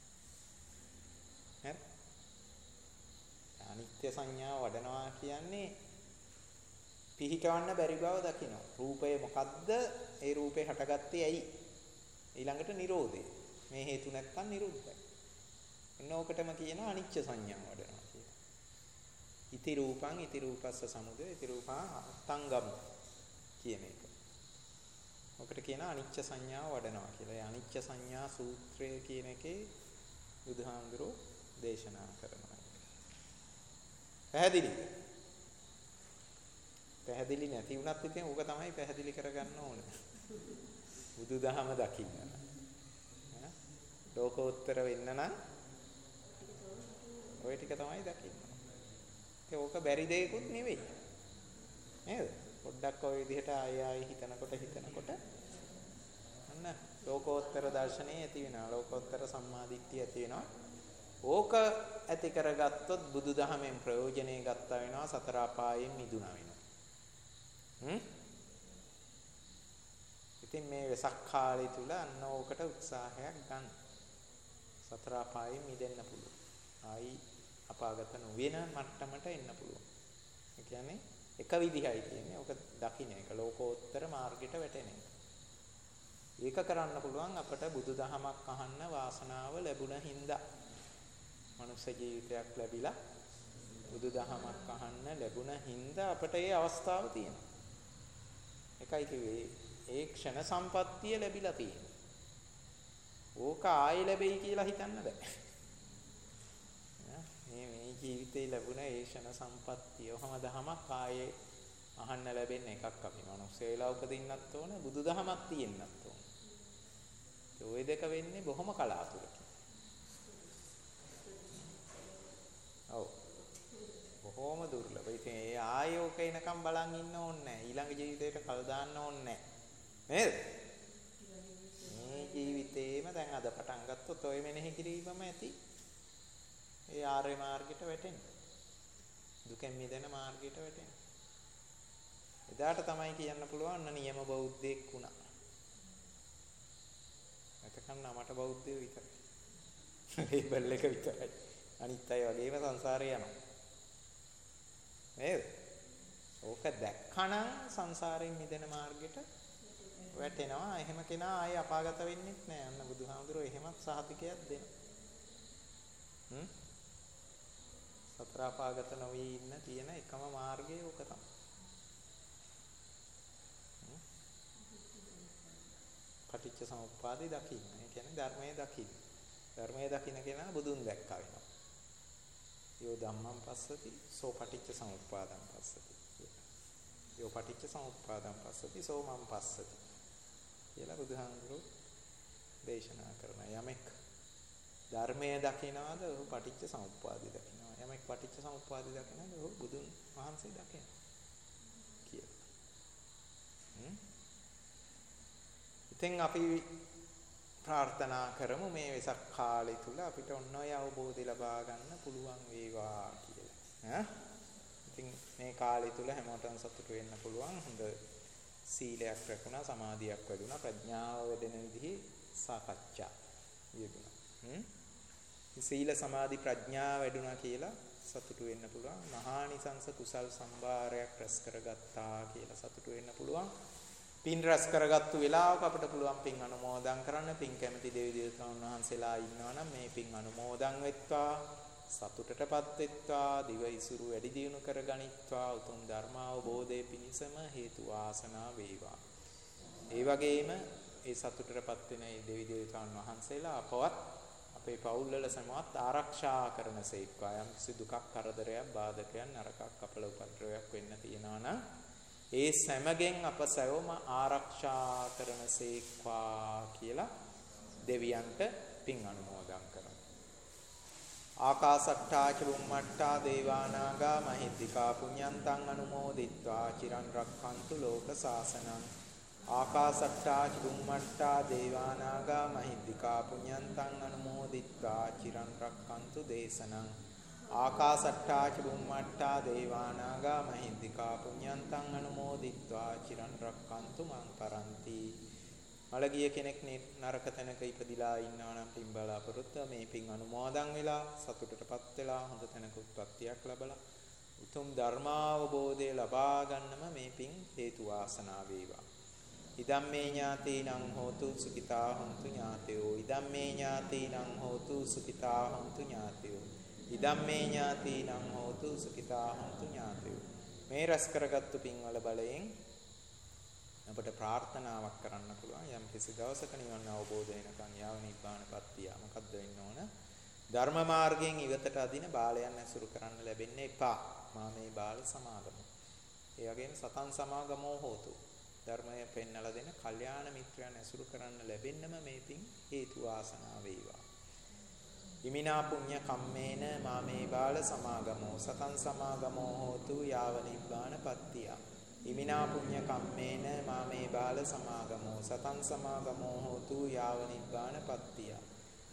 හරි? අනිත්‍ය සංඥාව වඩනවා කියන්නේ පිහිටවන්න බැරි බව දකිනවා. රූපය මොකද්ද? ඒ රූපේ හටගත්තේ ඇයි? ඊළඟට නිරෝධය. මේ හේතු නැත්තම් නිරුද්ධයි. එන්න ඕකටම කියනවා අනිච්ච සංඥාව වඩනවා කියලා. ඉති රූපං ඉති රූපස්ස සමුදය ඉති රූපං අත්තංගම කියන එක. ඔකට කියනවා අනිච්ච සංඥාව වඩනවා කියලා. ඒ අනිච්ච සංඥා සූත්‍රය කියන එකේ බුදුහාමුදුරෝ දේශනා කරනවා. පැහැදිලිද? පැහැදිලි නැති වුණත් ඉතින් ඕක තමයි පැහැදිලි කරගන්න ඕනේ. බුදුදහම දකින්න. ලෝකෝත්තර වෙන්න නම් ওই ටික තමයි දකින්න. ඒක ඕක බැරි දෙයක්ුත් නෙවෙයි. නේද? පොඩ්ඩක් ওই විදිහට ආයෙ හිතනකොට අන්න ලෝකෝත්තර දර්ශනේ ඇති වෙනවා. ලෝකෝත්තර සම්මාදිට්ඨිය ඇති වෙනවා. ඕක ඇති කරගත්තොත් බුදුදහමෙන් ප්‍රයෝජනෙ ගත්තා වෙනවා සතර අපායෙන් මිදුණා වෙනවා. ඉතින් මේ වෙසක් කාලය තුල අන්න ඕකට උත්සාහයක් ගන්න. සතර අපායෙන් මිදෙන්න පුළුවන්. ආයි අපාගත නොවන මට්ටමට එන්න පුළුවන්. ඒ කියන්නේ එක විදිහයි තියෙන්නේ. ඔක දකින්න එක ලෝකෝත්තර මාර්ගයට වැටෙන එක. ඒක කරන්න පුළුවන් අපට බුදුදහමක් අහන්න වාසනාව ලැබුණ හින්දා. මනුෂ්‍ය ජීවිතයක් ලැබිලා බුදුදහමක් අහන්න ලැබුණ හින්දා අපට ඒ අවස්ථාව තියෙනවා. එකයි කිව්වේ ඒ ක්ෂණ සම්පත්තිය ලැබිලා තියෙනවා. ඕක ආයෙ ලැබෙයි කියලා හිතන්න බෑ. මේ ජීවිතේ ලැබුණ ඒ ක්ෂණ සම්පත්තිය ඔහම දහමක් ආයේ අහන්න ලැබෙන්න එකක් අපි මනුස්ස වේලා උපදින්නත් ඕන බුදුදහමක් තියෙන්නත් ඕන. ඔය දෙක වෙන්නේ බොහොම කලාතුරකින්. ඔව්. බොහොම දුර්ලභ. ඉතින් ඒ ආයේ ඕක එනකම් බලන් ඉන්න ඕනේ නැහැ. ඊළඟ ජීවිතේට කල් දාන්න ඕනේ නැහැ. නේද? මේ ජීවිතේම දැන් අද පටන් ගත්තොත් ඔය මෙනෙහි කිරීමම ඇති. ඒ ආර්ය මාර්ගයට වැටෙන්න. දුකෙන් මිදෙන මාර්ගයට වැටෙන්න. එදාට තමයි කියන්න පුළුවන් නියම බෞද්ධයෙක් වුණා. එතකන් නමට බෞද්ධයෝ විතරයි. ලේබල් එක විතරයි. අනිත් අය වගේම සංසාරේ යනවා. නේද? ඕක දැක්කනම් සංසාරයෙන් මිදෙන මාර්ගයට වැටෙනවා. එහෙම කෙනා ආයේ අපාගත වෙන්නේ නැහැ. අන්න බුදුහාමුදුරුවෝ එහෙමත් සහතිකයක් දෙනවා. සතර අපාගත නොවි ඉන්න තියෙන එකම මාර්ගය ඕක තමයි. පටිච්ච සමුප්පාදේ දකින්න. ඒ කියන්නේ ධර්මයේ දකින්න. ධර්මයේ දකින්න කෙනා බුදුන් දැක්කා වෙනවා. යෝ ධම්මං පස්සති සෝ පටිච්ච සමුප්පාදං පස්සති. යෝ පටිච්ච සමුප්පාදං පස්සති සෝ මං පස්සති. කියලා බුදුහාමුදුරුවෝ දේශනා කරන යමෙක් ධර්මයේ දකිනවාද ඔහු පටිච්ච සමුප්පාදේ දකිනවා. යමෙක් පටිච්ච සමුප්පාදේ දකිනවාද ඔහු බුදුන් වහන්සේ දකිනවා. කියලා. ඉතින් අපි ප්‍රාර්ථනා කරමු මේ වෙසක් කාලය තුල අපිට ඔන්න ඔය අවබෝධය ලබා ගන්න පුළුවන් වේවා කියලා. ඉතින් මේ කාලය තුල හැමෝටම සතුට වෙන්න පුළුවන්. හොඳ සීලයක් රැකුණා, සමාධියක් වැඩුණා, ප්‍රඥාව වැඩෙන විදිහේ සාකච්ඡා යෙදුණා. සීල සමාධි ප්‍රඥා වැඩුණා කියලා සතුට වෙන්න පුළුවන්. මහානිසංස කුසල් සම්භාරයක් රැස් කරගත්තා කියලා සතුට වෙන්න පුළුවන්. පින් රැස් කරගත්තු වෙලාවක අපිට පුළුවන් පින් අනුමෝදන් කරන්න. පින් කැමති දෙවි දේවතාවුන් වහන්සේලා ඉන්නවා නම් මේ පින් අනුමෝදන් වෙත්වා, සතුටටපත් වෙත්වා, දිව ඉසුරු වැඩි දියුණු කරගනිත්වා, උතුම් ධර්ම අවබෝධයේ පිණසම හේතු වාසනා වේවා. ඒ වගේම ඒ සතුටටපත් වෙන මේ දෙවි දේවතාවුන් වහන්සේලා අපවත් අපේ පවුල් වල සමවත් ආරක්ෂා කරනසේක්වා. යම් කිසි දුකක්, කරදරයක්, බාධකයක්, නරකක්, අපල උපද්‍රවයක් වෙන්න තියනවා නම් ඒ සෑමගෙන් අප සැවම ආරක්ෂා කරනසේක්වා කියලා දෙවියන්ට පින් අනුමෝදන් කරමු. ආකාසට්ටා ච බුම්මට්ටා දේවානාගා මහිද්దికා පුඤ්ඤන්තං අනුමෝදිත්වා චිරන් රක්ඛන්තු ලෝක සාසනං. ආකාසට්ටා ච බුම්මට්ටා දේවානාගා මහිද්దికා පුඤ්ඤන්තං අනුමෝදිත්වා චිරන් රක්ඛන්තු දේශනං. ආකාසට්ටා ච බුම්මට්ටා දේවානාගා මහිද්దికා පුඤ්ඤන්තං අනුමෝදිත්වා චිරන් රක්ඛන්තු මං පරන්ති. මළගිය කෙනෙක් නරක තැනක ඉපදිලා ඉන්නවා නම් පින් බලාපොරොත්තු මේ පින් අනුමෝදන් වෙලා සතුටටපත් වෙලා හොඳ තැනක උත්පත්තියක් ලැබලා උතුම් ධර්මාවබෝධය ලබා ගන්නම මේ පින් හේතු වාසනා වේවා. ඉදම්මේ ඥාතීනං හෝතු සුඛිතා හොන්තු ඥාතයෝ. ඉදම්මේ ඥාතීනං හෝතු සුඛිතා හොන්තු ඥාතයෝ. ඉදම්මේ ඥාතීනං හෝතු සුඛිතා හොන්තු ඥාතයෝ. මේ රැස් කරගත්තු පින්වල බලයෙන් අපට ප්‍රාර්ථනාවක් කරන්න පුළුවන්. යම් කිසි දවසක නිවන අවබෝධ වෙනකන් යාව නිබ්බානපත්තිය මොකද්ද වෙන්න ඕන? ධර්ම මාර්ගයෙන් ඉවතට අදින බාලයන් ඇසුරු කරන්න ලැබෙන්නේ එපා. මා මේ බාල සමාගම. ඒ වගේම සතන් සමාගමෝ හෝතු. ධර්මය පෙන්වලා දෙන කල්යාණ මිත්‍රයන් ඇසුරු කරන්න ලැබෙන්නම මේ පින් හේතු වාසනා වේවා. ඉමිනා පුඤ්ඤ කම්මේන මා මේ බාල සමාගමෝ සතන් සමාගමෝ හෝතු යාව නිබ්බානපත්තිය. ඉමිනා පුඤ්ඤ කම්මේන මාමේ බාල සමාගමෝ සතං සමාගමෝ හෝතු යාව නිබ්බානපත්තිය.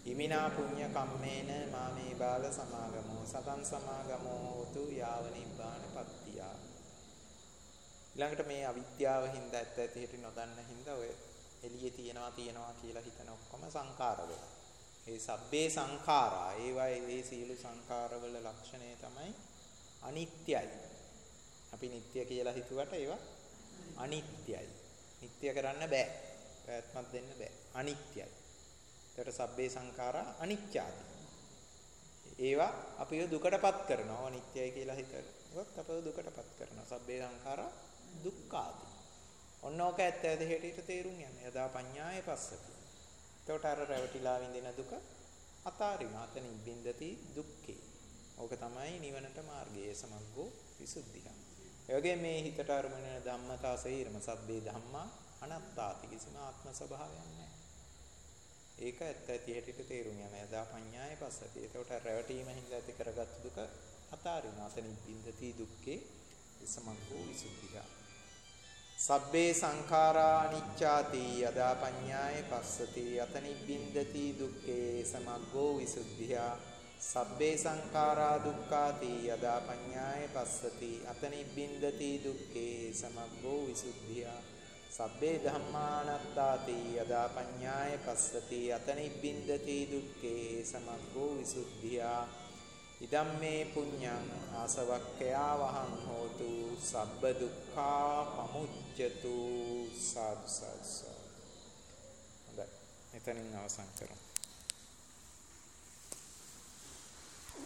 ඉමිනා පුඤ්ඤ කම්මේන මාමේ බාල සමාගමෝ සතං සමාගමෝ හෝතු යාව නිබ්බානපත්තිය. ඊළඟට මේ අවිද්‍යාව හින්දා ඇත්ත ඇති හැටි නොදන්න හින්දා ඔය එළියේ තියනවා කියලා හිතන ඔක්කොම සංකාර වෙලා. ඒ සබ්බේ සංඛාරා ඒවා ඒ සීළු සංඛාරවල ලක්ෂණය තමයි අනිත්‍යයි. අපි නිට්ටය කියලා හිතුවට ඒවා අනිත්‍යයි. නිට්ටය කරන්න බෑ. ප්‍රයත්නක් දෙන්න බෑ. අනිත්‍යයි. ඒකට සබ්බේ සංඛාරා අනිච්චාති. ඒවා අපිව දුකටපත් කරනවා. අනිත්‍යයි කියලා හිතුවොත් අපිව දුකටපත් කරනවා. සබ්බේ සංඛාරා දුක්ඛාති. ඔන්නෝක ඇත්ත ඇති හැටියට තේරුම් යන්න. යදා පඤ්ඤාය පස්සති. එතකොට අර රැවටිලා විඳින දුක අතාරිනවා. අතනින් බින්දති දුක්ඛේ. ඕක තමයි නිවනට මාර්ගය. සමග්ගෝ විසුද්ධිය. ඒ වගේ මේ හිතට අරමුණ ධම්මතා සේරම සබ්බේ ධම්මා අනාත්තාති. කිසිම ආත්ම ස්වභාවයක් නැහැ. ඒක ඇත්ත ඇති හැටියට තේරුම් යන යදා පඤ්ඤාය පස්සති. එතකොට රැවටීම හින්දා ඇති කරගත් දුක අතාරිනවා. අතනින් බින්දති දුක්ඛේ සමග්ගෝ විසුද්ධිය. සබ්බේ සංඛාරා අනිච්චාති යදා පඤ්ඤාය පස්සති අතනින් බින්දති දුක්ඛේ සමග්ගෝ විසුද්ධිය. සබ්බේ සංඛාරා දුක්ඛාති යදා පඤ්ඤාය පස්සති අතනින් බින්දති දුක්ඛේ සමග්ගෝ විසුද්ධිය. සබ්බේ ධම්මානත්තාති යදා පඤ්ඤාය පස්සති අතනින් බින්දති දුක්ඛේ සමග්ගෝ විසුද්ධිය. ඉදම්මේ පුඤ්ඤං ආසවක්ඛයා වහං හෝතු සබ්බ දුක්ඛා පමුච්ඡතු සාදු සාදු. හොඳයි. එතනින් අවසන් කරමු.